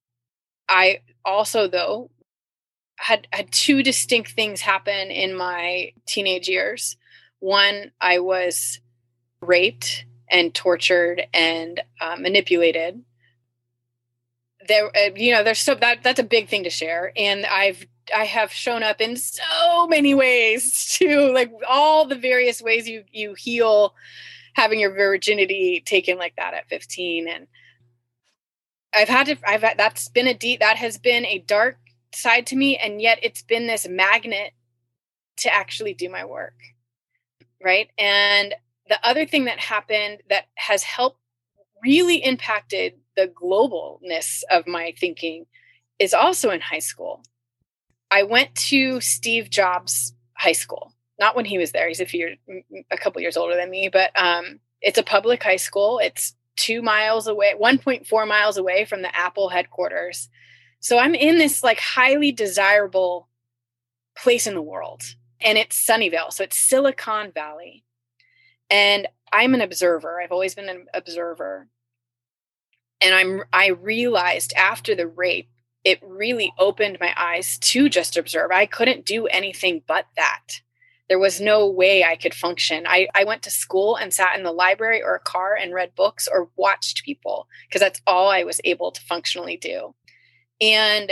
I also, though, had, had two distinct things happen in my teenage years. One, I was raped and tortured and uh, manipulated. There, uh, you know, there's so that that's a big thing to share. And I've, I have shown up in so many ways too, like all the various ways you, you heal having your virginity taken like that at fifteen. And I've had to, I've had, that's been a deep, that has been a dark side to me. And yet it's been this magnet to actually do my work. Right. And the other thing that happened that has helped really impacted the globalness of my thinking is also in high school. I went to Steve Jobs High School, not when he was there. He's a few, a couple years older than me, but um, it's a public high school. It's two miles away, one point four miles away from the Apple headquarters. So I'm in this like highly desirable place in the world, and it's Sunnyvale. So it's Silicon Valley. And I'm an observer. I've always been an observer. And I'm, I realized after the rape, it really opened my eyes to just observe. I couldn't do anything but that. There was no way I could function. I, I went to school and sat in the library or a car and read books or watched people because that's all I was able to functionally do. And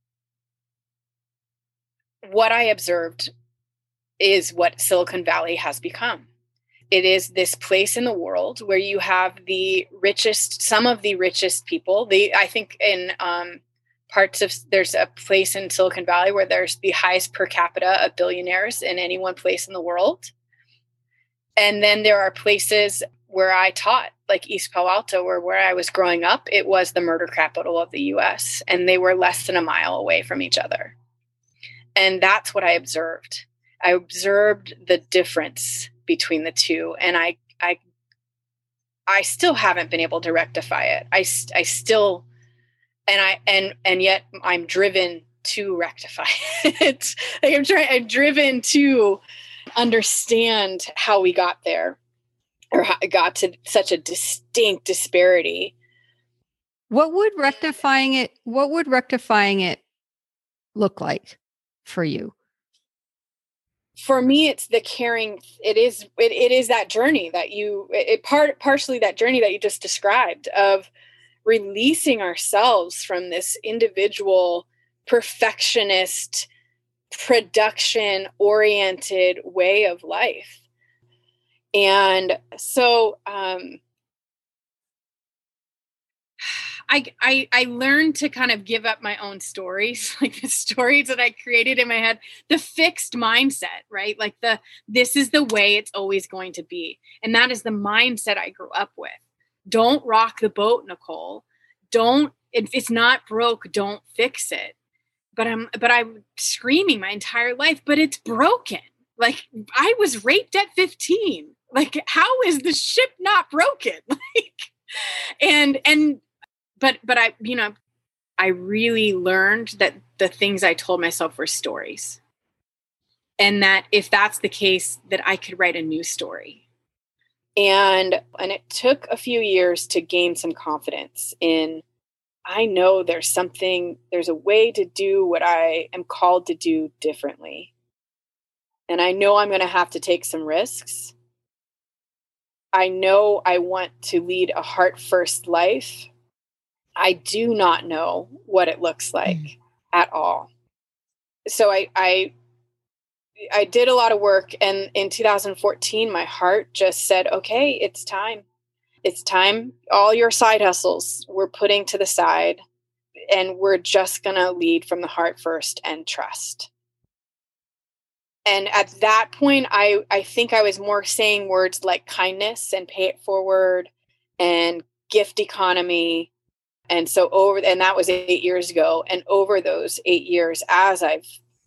what I observed is what Silicon Valley has become. It is this place in the world where you have the richest, some of the richest people. The I think in um, parts of, there's a place in Silicon Valley where there's the highest per capita of billionaires in any one place in the world. And then there are places where I taught, like East Palo Alto, where where I was growing up, it was the murder capital of the U S, and they were less than a mile away from each other. And that's what I observed. I observed the difference between the two. And I, I, I still haven't been able to rectify it. I, I still, and I, and, and yet I'm driven to rectify it. Like I'm trying, I'm driven to understand how we got there, or how it got to such a distinct disparity. What would rectifying it, what would rectifying it look like for you? For me, it's the caring. It is, it, it is that journey that you, it part, partially that journey that you just described of releasing ourselves from this individual, perfectionist, production oriented way of life. And so, um, I, I, I learned to kind of give up my own stories, like the stories that I created in my head, the fixed mindset, right? Like the, this is the way it's always going to be. And that is the mindset I grew up with. Don't rock the boat, Nicole. Don't, if it's not broke, don't fix it. But I'm, but I'm screaming my entire life, but it's broken. Like I was raped at fifteen. Like, how is the ship not broken? Like, and, and, But, but I, you know, I really learned that the things I told myself were stories, and that if that's the case, that I could write a new story. And, and it took a few years to gain some confidence in, I know there's something, there's a way to do what I am called to do differently. And I know I'm going to have to take some risks. I know I want to lead a heart first life. I do not know what it looks like mm. at all. So I, I, I did a lot of work, and in two thousand fourteen, my heart just said, okay, it's time. It's time. All your side hustles we're putting to the side, and we're just going to lead from the heart first and trust. And at that point, I, I think I was more saying words like kindness and pay it forward and gift economy. And so over, and that was eight years ago. And over those eight years, as I've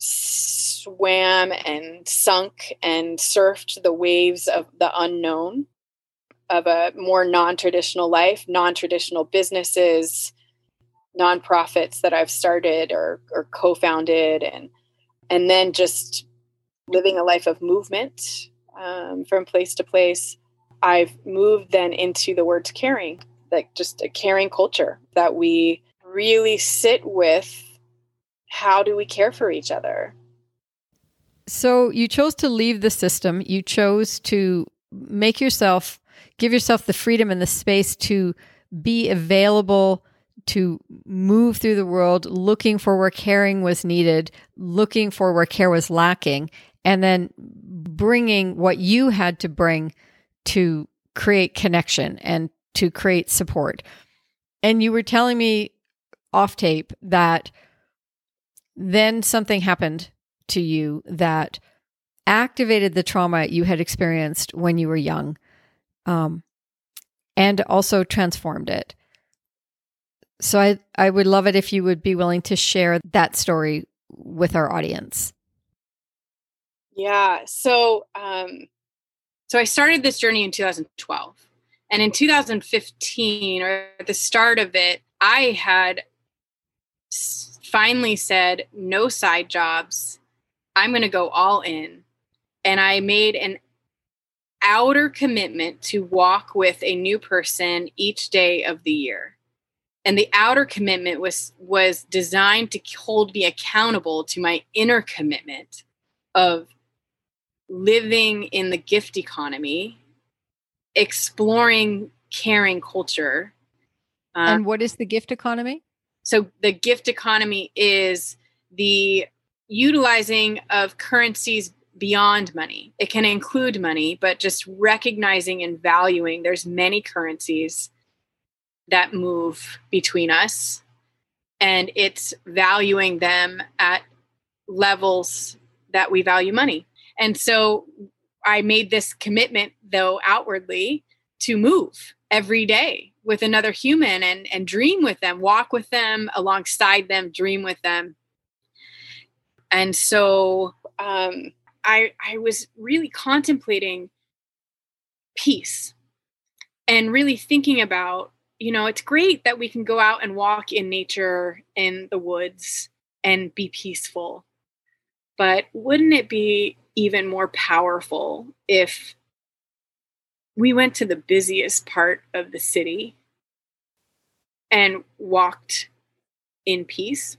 swam and sunk and surfed the waves of the unknown of a more non-traditional life, non-traditional businesses, nonprofits that I've started or, or co-founded, and, and then just living a life of movement um, from place to place, I've moved then into the word caring. Like just a caring culture that we really sit with. How do we care for each other? So you chose to leave the system. You chose to make yourself, give yourself the freedom and the space to be available, to move through the world, looking for where caring was needed, looking for where care was lacking, and then bringing what you had to bring to create connection and to create support. And you were telling me off tape that then something happened to you that activated the trauma you had experienced when you were young, um, and also transformed it. So I, I would love it if you would be willing to share that story with our audience. Yeah. So, um, so I started this journey in two thousand twelve, and in two thousand fifteen, or at the start of it, I had s- finally said, no side jobs. I'm going to go all in. And I made an outer commitment to walk with a new person each day of the year. And the outer commitment was, was designed to hold me accountable to my inner commitment of living in the gift economy, exploring caring culture. Um, and what is the gift economy? So the gift economy is the utilizing of currencies beyond money. It can include money, but just recognizing and valuing there's many currencies that move between us, and it's valuing them at levels that we value money. And so I made this commitment, though, outwardly to move every day with another human and, and dream with them, walk with them, alongside them, dream with them. And so um, I, I was really contemplating peace and really thinking about, you know, it's great that we can go out and walk in nature, in the woods, and be peaceful. But wouldn't it be even more powerful if we went to the busiest part of the city and walked in peace?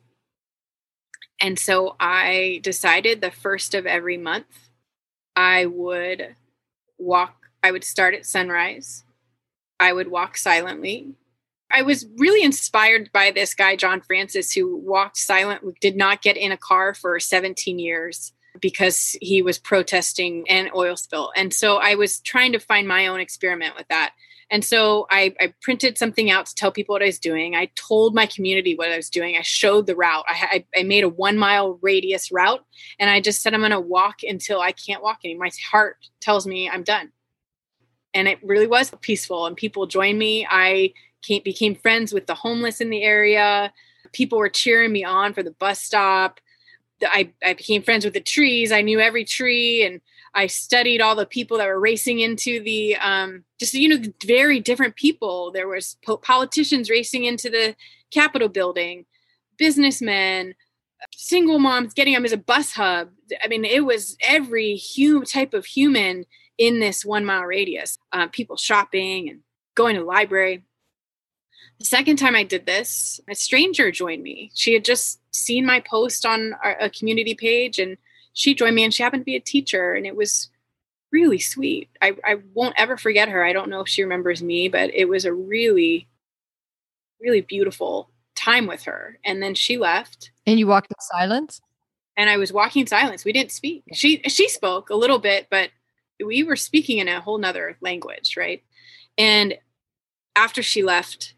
And so I decided the first of every month, I would walk, I would start at sunrise. I would walk silently. I was really inspired by this guy, John Francis, who walked silent, did not get in a car for seventeen years because he was protesting an oil spill. And so I was trying to find my own experiment with that. And so I, I printed something out to tell people what I was doing. I told my community what I was doing. I showed the route. I, I, I made a one mile radius route. And I just said, I'm going to walk until I can't walk anymore. My heart tells me I'm done. And it really was peaceful. And people joined me. I came, became friends with the homeless in the area. People were cheering me on for the bus stop. I, I became friends with the trees. I knew every tree, and I studied all the people that were racing into the, um, just, you know, very different people. There was po- politicians racing into the Capitol building, businessmen, single moms getting them as a bus hub. I mean, it was every hum- type of human in this one mile radius, uh, people shopping and going to the library. The second time I did this, a stranger joined me. She had just seen my post on our, a community page, and she joined me, and she happened to be a teacher, and it was really sweet. I, I won't ever forget her. I don't know if she remembers me, but it was a really, really beautiful time with her. And then she left. And you walked in silence? And I was walking in silence. We didn't speak. She she spoke a little bit, but we were speaking in a whole nother language, right? And after she left,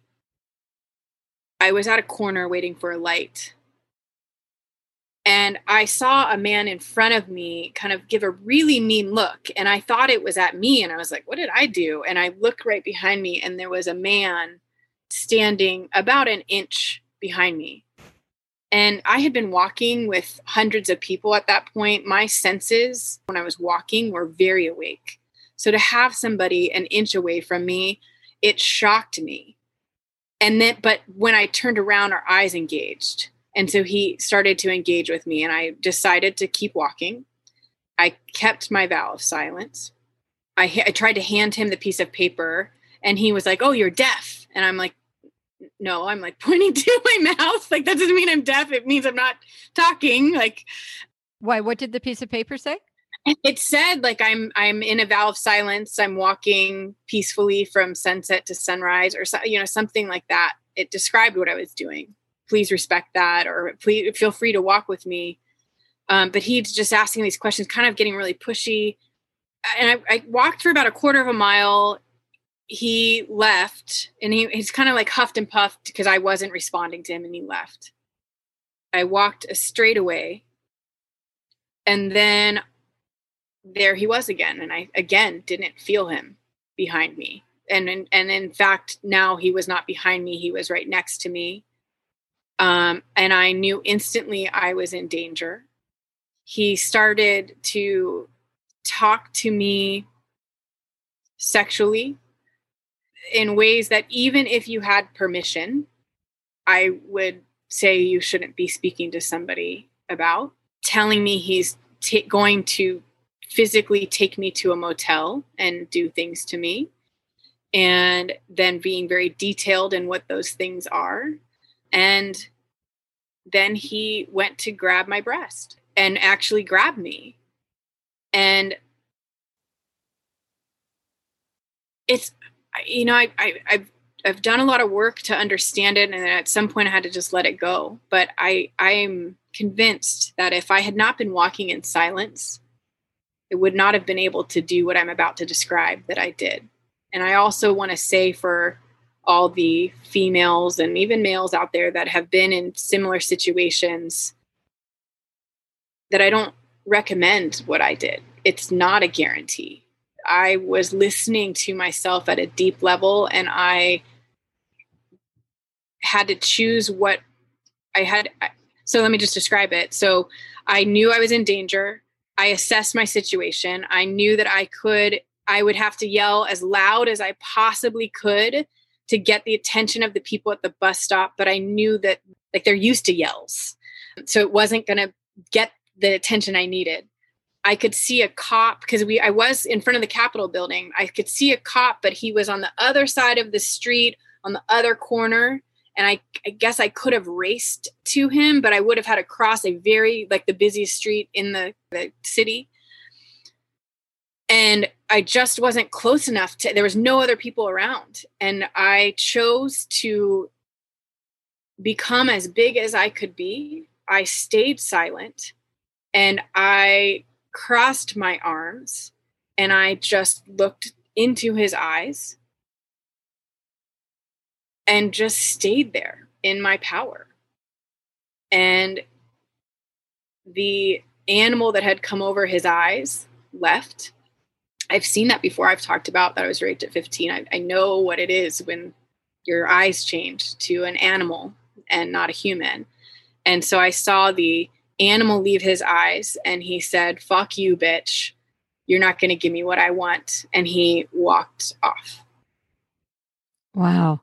I was at a corner waiting for a light. And I saw a man in front of me kind of give a really mean look. And I thought it was at me. And I was like, what did I do? And I looked right behind me, and there was a man standing about an inch behind me. And I had been walking with hundreds of people at that point. My senses when I was walking were very awake. So to have somebody an inch away from me, it shocked me. And then, but when I turned around, our eyes engaged. And so he started to engage with me, and I decided to keep walking. I kept my vow of silence. I, I tried to hand him the piece of paper, and he was like, oh, you're deaf. And I'm like, no, I'm like pointing to my mouth. Like, that doesn't mean I'm deaf. It means I'm not talking. Like, Why? What did the piece of paper say? It said like I'm I'm in a vow of silence. I'm walking peacefully from sunset to sunrise, or so, you know, something like that. It described what I was doing. Please respect that, or please feel free to walk with me. Um, but he's just asking these questions, kind of getting really pushy. And I, I walked for about a quarter of a mile. He left, and he, he's kind of like huffed and puffed because I wasn't responding to him, and he left. I walked a straight away, and then there he was again. And I, again, didn't feel him behind me. And, and, and in fact, now he was not behind me. He was right next to me. Um, and I knew instantly I was in danger. He started to talk to me sexually in ways that even if you had permission, I would say you shouldn't be speaking to somebody about. Telling me he's t- going to physically take me to a motel and do things to me. And then being very detailed in what those things are. And then he went to grab my breast and actually grabbed me. And it's, you know, I, I, I've, I've done a lot of work to understand it. And at some point I had to just let it go. But I, I'm convinced that if I had not been walking in silence, it would not have been able to do what I'm about to describe that I did. And I also want to say for all the females and even males out there that have been in similar situations that I don't recommend what I did. It's not a guarantee. I was listening to myself at a deep level, and I had to choose what I had. So let me just describe it. So I knew I was in danger. I assessed my situation. I knew that I could, I would have to yell as loud as I possibly could to get the attention of the people at the bus stop. But I knew that like they're used to yells. So it wasn't going to get the attention I needed. I could see a cop because we, I was in front of the Capitol building. I could see a cop, but he was on the other side of the street on the other corner. And I, I guess I could have raced to him, but I would have had to cross a very, like the busiest street in the, the city. And I just wasn't close enough to, there was no other people around. And I chose to become as big as I could be. I stayed silent, and I crossed my arms, and I just looked into his eyes and just stayed there in my power. And the animal that had come over his eyes left. I've seen that before. I've talked about that I was raped at fifteen. I, I know what it is when your eyes change to an animal and not a human. And so I saw the animal leave his eyes, and he said, "Fuck you, bitch. You're not going to give me what I want." And he walked off. Wow.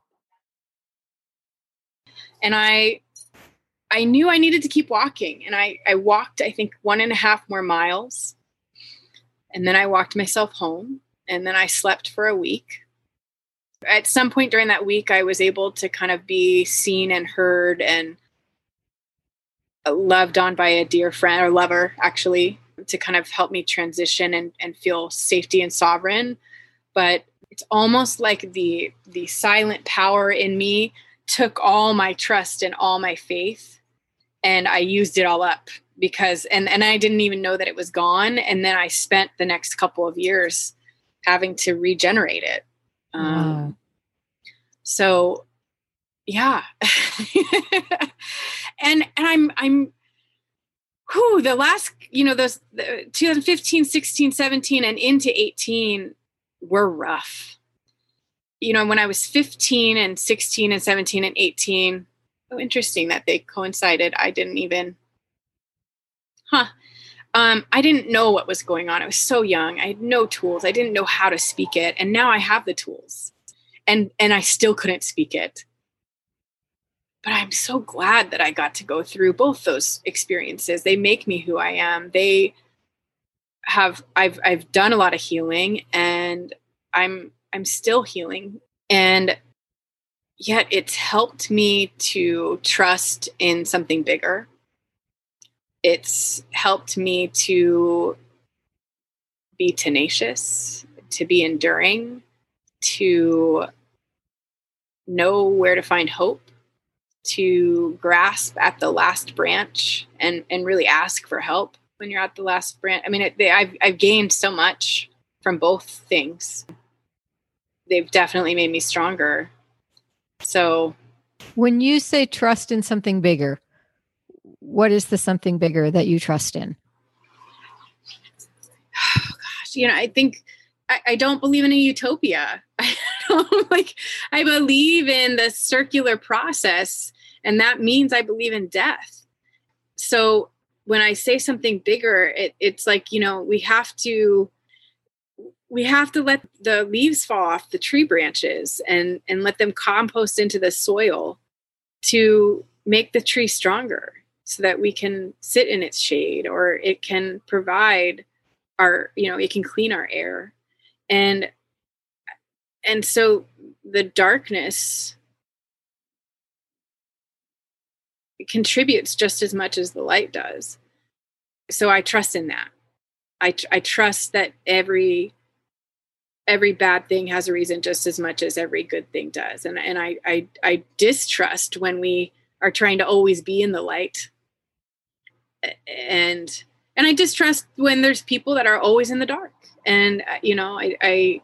And I, I knew I needed to keep walking. And I, I walked, I think, one and a half more miles. And then I walked myself home, and then I slept for a week. At some point during that week, I was able to kind of be seen and heard and loved on by a dear friend or lover, actually, to kind of help me transition and, and feel safety and sovereign. But it's almost like the, the silent power in me took all my trust and all my faith, and I used it all up because, and, and I didn't even know that it was gone. And then I spent the next couple of years having to regenerate it. Um, wow. So yeah. and, and I'm, I'm, whew, the last, you know, those the twenty fifteen, sixteen, seventeen, and into eighteen were rough. You know, when I was fifteen and sixteen and seventeen and eighteen, oh, interesting that they coincided. I didn't even, huh. Um, I didn't know what was going on. I was so young. I had no tools. I didn't know how to speak it. And now I have the tools, and, and I still couldn't speak it. But I'm so glad that I got to go through both those experiences. They make me who I am. They have, I've, I've done a lot of healing, and I'm, I'm still healing. And yet it's helped me to trust in something bigger. It's helped me to be tenacious, to be enduring, to know where to find hope, to grasp at the last branch and, and really ask for help when you're at the last branch. I mean, it, they, I've, I've gained so much from both things. They've definitely made me stronger. So when you say trust in something bigger, what is the something bigger that you trust in? Oh gosh, you know, I think I, I don't believe in a utopia. I don't like, I believe in the circular process, and that means I believe in death. So when I say something bigger, it, it's like, you know, we have to, we have to let the leaves fall off the tree branches and, and let them compost into the soil to make the tree stronger so that we can sit in its shade, or it can provide our, you know, it can clean our air. And, and so the darkness contributes just as much as the light does. So I trust in that. I, I trust that every, every bad thing has a reason just as much as every good thing does. And, and I, I, I distrust when we are trying to always be in the light. And, and I distrust when there's people that are always in the dark. And, you know, I, I,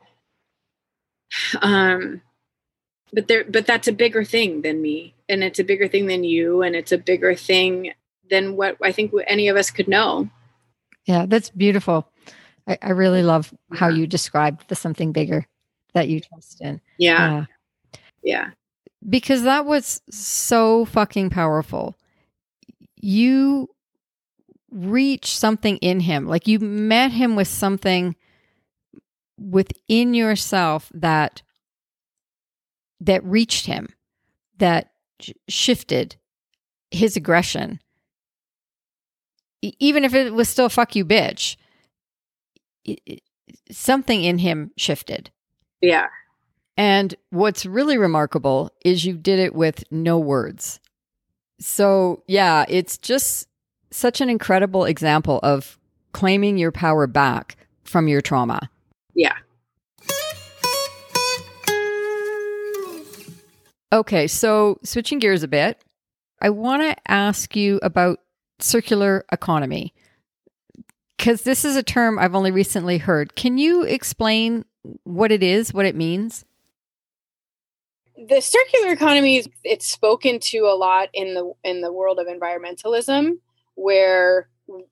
um, but there, but that's a bigger thing than me, and it's a bigger thing than you. And it's a bigger thing than what I think any of us could know. Yeah, that's beautiful. I, I really love how you described the something bigger that you trust in. Yeah. Yeah. Yeah. Because that was so fucking powerful. You reached something in him. Like you met him with something within yourself that that reached him, that sh- shifted his aggression. E- even if it was still fuck you, bitch. It, it, something in him shifted. Yeah. And what's really remarkable is you did it with no words. So, yeah, it's just such an incredible example of claiming your power back from your trauma. Yeah. Okay, so switching gears a bit, I want to ask you about circular economy, because this is a term I've only recently heard. Can you explain what it is, what it means? The circular economy, it's spoken to a lot in the in the world of environmentalism, where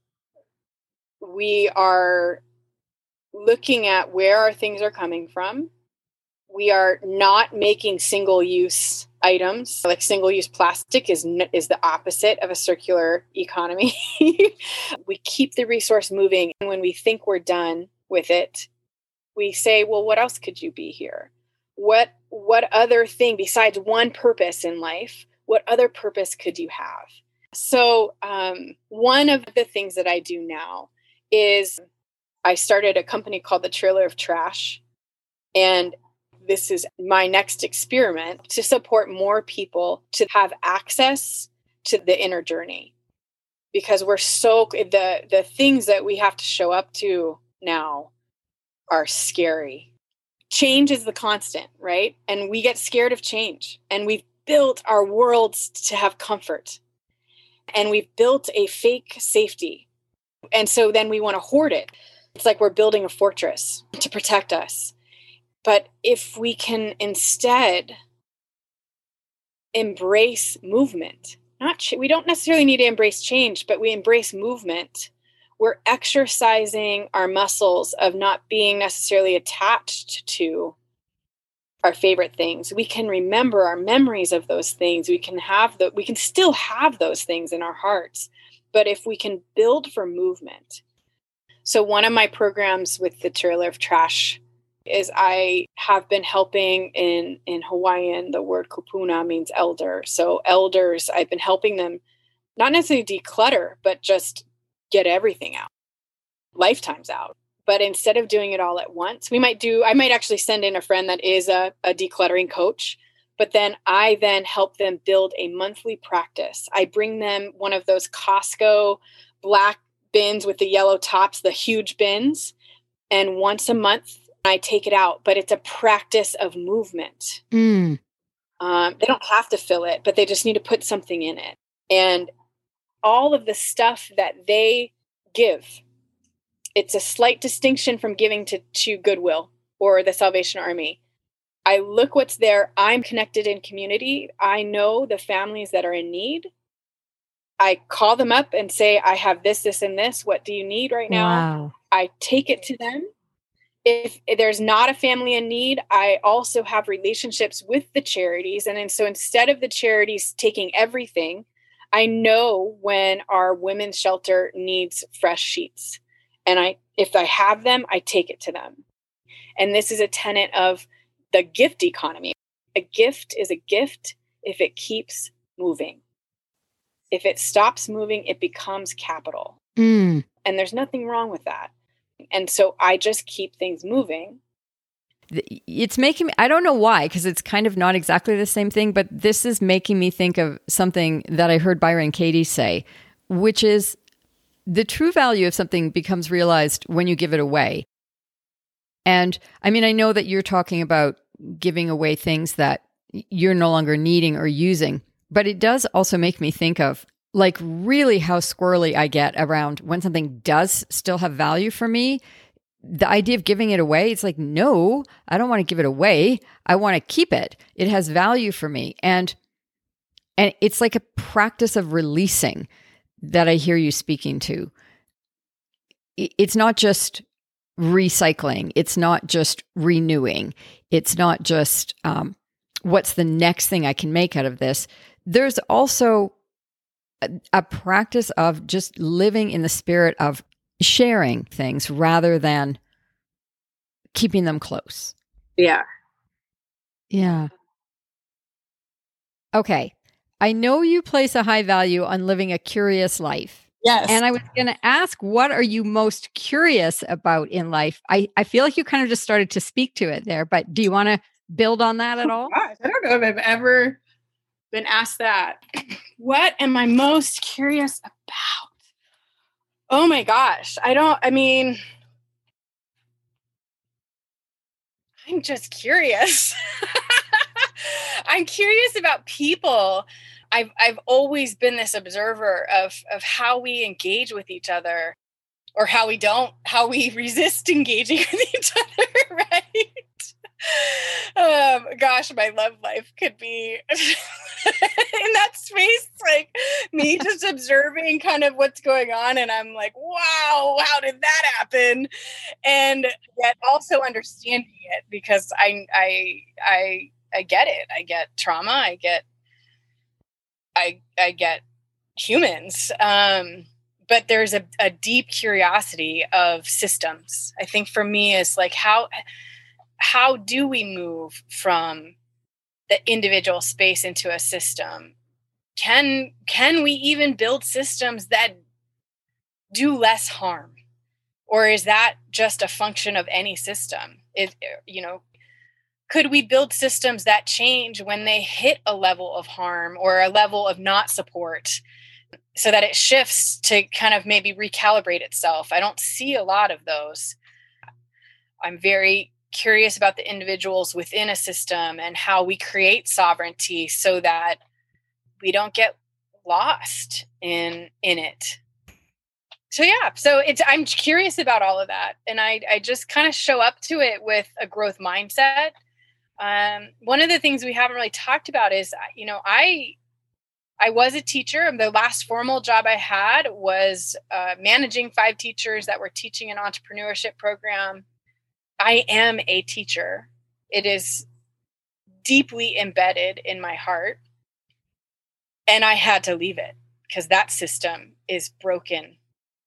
we are looking at where our things are coming from. We are not making single-use items. Like single-use plastic is is the opposite of a circular economy. We keep the resource moving, and when we think we're done with it, we say, well, what else could you be here? What what other thing besides one purpose in life, what other purpose could you have? So um, one of the things that I do now is I started a company called the Trailer of Trash. And this is my next experiment to support more people to have access to the inner journey. Because we're so, the, the things that we have to show up to now are scary. Change is the constant, right? And we get scared of change. And we've built our worlds to have comfort. And we've built a fake safety. And so then we want to hoard it. It's like we're building a fortress to protect us. But if we can instead embrace movement, not ch- we don't necessarily need to embrace change, but we embrace movement. We're exercising our muscles of not being necessarily attached to our favorite things. We can remember our memories of those things. We can have the, we can still have those things in our hearts. But if we can build for movement. So one of my programs with the Trailer of Trash is I have been helping in, in Hawaiian, the word kupuna means elder. So elders, I've been helping them not necessarily declutter, but just get everything out, lifetimes out. But instead of doing it all at once, we might do, I might actually send in a friend that is a, a decluttering coach, but then I then help them build a monthly practice. I bring them one of those Costco black bins with the yellow tops, the huge bins. And once a month, I take it out, but it's a practice of movement. Mm. Um, they don't have to fill it, but they just need to put something in it. And all of the stuff that they give, it's a slight distinction from giving to, to Goodwill or the Salvation Army. I look what's there. I'm connected in community. I know the families that are in need. I call them up and say, I have this, this, and this. What do you need right now? Wow. I take it to them. If there's not a family in need, I also have relationships with the charities. And then, so instead of the charities taking everything, I know when our women's shelter needs fresh sheets. And I, if I have them, I take it to them. And this is a tenet of the gift economy. A gift is a gift if it keeps moving. If it stops moving, it becomes capital. Mm. And there's nothing wrong with that. And so I just keep things moving. It's making me, I don't know why, because it's kind of not exactly the same thing, but this is making me think of something that I heard Byron Katie say, which is the true value of something becomes realized when you give it away. And I mean, I know that you're talking about giving away things that you're no longer needing or using, but it does also make me think of like really how squirrely I get around when something does still have value for me. The idea of giving it away, it's like, no, I don't want to give it away. I want to keep it. It has value for me. And and it's like a practice of releasing that I hear you speaking to. It's not just recycling. It's not just renewing. It's not just um, what's the next thing I can make out of this. There's also a, a practice of just living in the spirit of sharing things rather than keeping them close. Yeah. Yeah. Okay. I know you place a high value on living a curious life. Yes. And I was going to ask, what are you most curious about in life? I, I feel like you kind of just started to speak to it there, but do you want to build on that at all? Gosh, I don't know if I've ever been asked that. What am I most curious about? Oh my gosh. I don't, I mean, I'm just curious. I'm curious about people. I've I've always been this observer of of how we engage with each other, or how we don't, how we resist engaging with each other, right? Um, gosh, my love life could be in that space, like me just observing kind of what's going on. And I'm like, wow, how did that happen? And yet also understanding it, because I, I, I, I get it. I get trauma. I get, I, I get humans. Um, but there's a, a deep curiosity of systems. I think for me is like, how, how do we move from the individual space into a system? Can, can we even build systems that do less harm? Or is that just a function of any system? It, you know, could we build systems that change when they hit a level of harm or a level of not support, so that it shifts to kind of maybe recalibrate itself? I don't see a lot of those. I'm very curious about the individuals within a system and how we create sovereignty so that we don't get lost in in it. So yeah, so it's I'm curious about all of that, and I I just kind of show up to it with a growth mindset. Um, one of the things we haven't really talked about is, you know, I I was a teacher. The last formal job I had was uh, managing five teachers that were teaching an entrepreneurship program. I am a teacher. It is deeply embedded in my heart. And I had to leave it because that system is broken.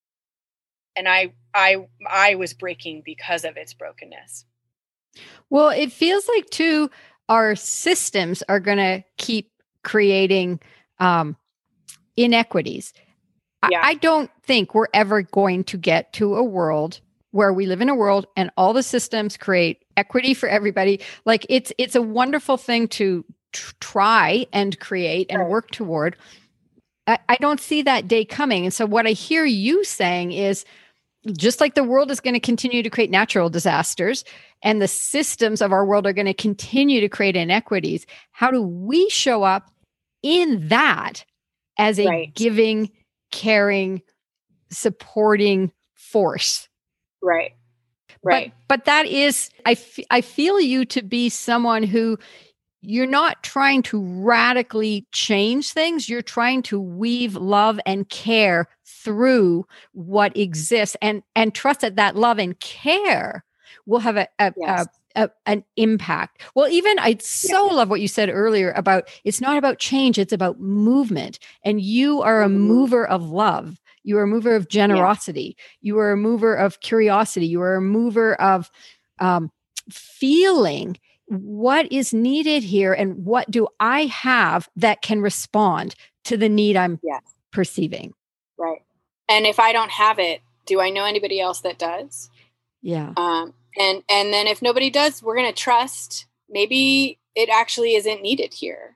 And I I I was breaking because of its brokenness. Well, it feels like too, our systems are going to keep creating um, inequities. Yeah. I, I don't think we're ever going to get to a world where we live in a world and all the systems create equity for everybody. Like it's it's a wonderful thing to tr- try and create and work toward. I, I don't see that day coming. And so what I hear you saying is, just like the world is going to continue to create natural disasters and the systems of our world are going to continue to create inequities, how do we show up in that as a right. giving, caring, supporting force? Right. Right. But, but that is, I, f- I feel you to be someone who you're not trying to radically change things. You're trying to weave love and care through what exists, and, and trust that that love and care will have a, a, yes. a, a an impact. Well, even I so yeah. love what you said earlier about it's not about change, it's about movement. And you are a mover of love. You are a mover of generosity. Yeah. You are a mover of curiosity. You are a mover of um, feeling what is needed here and what do I have that can respond to the need I'm yes. perceiving. Right. And if I don't have it, do I know anybody else that does? Yeah. Um, and, and then if nobody does, we're going to trust maybe it actually isn't needed here.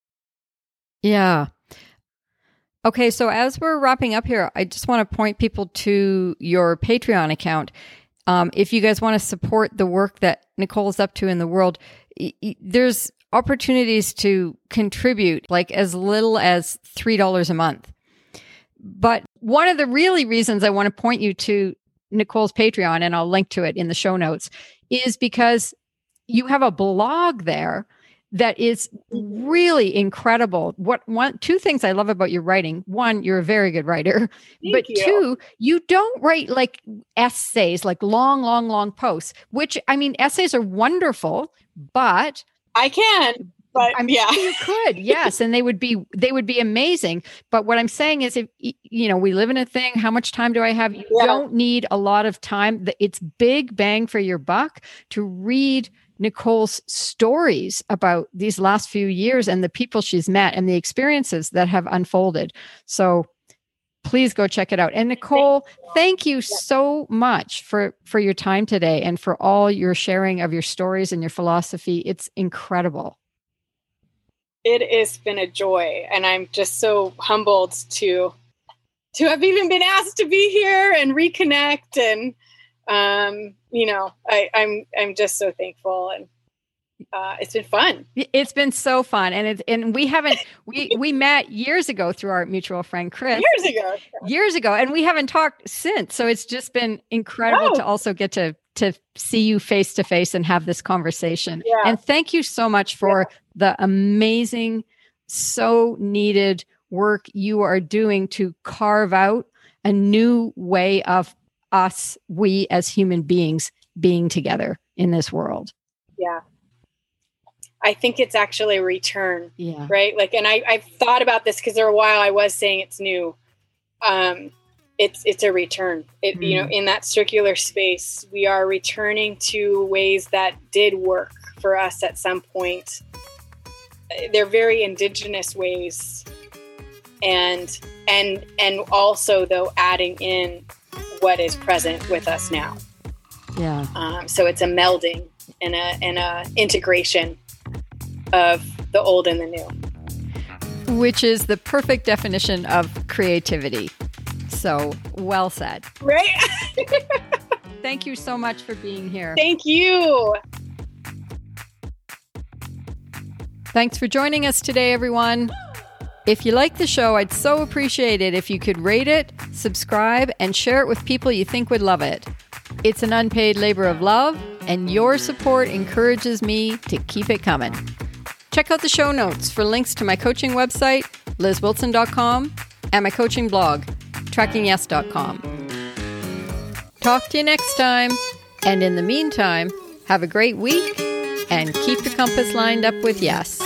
Yeah. Okay. So as we're wrapping up here, I just want to point people to your Patreon account. Um, if you guys want to support the work that Nicole is up to in the world, y- y- there's opportunities to contribute like as little as three dollars a month. But one of the really reasons I want to point you to Nicole's Patreon, and I'll link to it in the show notes, is because you have a blog there that is really incredible. What one, two things I love about your writing. One, you're a very good writer, Thank but you. two, you don't write like essays, like long, long, long posts, which I mean, essays are wonderful, but I can, but I'm yeah, sure you could. Yes. And they would be, they would be amazing. But what I'm saying is if, you know, we live in a thing, how much time do I have? You yeah. don't need a lot of time. It's big bang for your buck to read Nicole's stories about these last few years and the people she's met and the experiences that have unfolded. So please go check it out. And Nicole, thank you so much for, for your time today and for all your sharing of your stories and your philosophy. It's incredible. It has been a joy. And I'm just so humbled to, to have even been asked to be here and reconnect. And, um, you know, I, I'm, I'm just so thankful, and uh, it's been fun. It's been so fun. And it's, and we haven't, we, we met years ago through our mutual friend, Chris. Years ago. Years ago. And we haven't talked since. So it's just been incredible oh. to also get to, to see you face to face and have this conversation. Yeah. And thank you so much for yeah. the amazing, so needed work you are doing to carve out a new way of us, we as human beings being together in this world. Yeah. I think it's actually a return. Yeah. Right. Like, and I, I've thought about this because there a while I was saying it's new. Um, it's, it's a return. It, mm. you know, in that circular space, we are returning to ways that did work for us at some point. They're very indigenous ways. And, and, and also though, adding in what is present with us now. Yeah. Um, so it's a melding and a, and a integration of the old and the new. Which is the perfect definition of creativity. So well said. Right? Thank you so much for being here. Thank you. Thanks for joining us today, everyone. If you like the show, I'd so appreciate it if you could rate it, subscribe, and share it with people you think would love it. It's an unpaid labor of love, and your support encourages me to keep it coming. Check out the show notes for links to my coaching website, liz wilson dot com, and my coaching blog, tracking yes dot com. Talk to you next time, and in the meantime, have a great week, and keep your compass lined up with yes.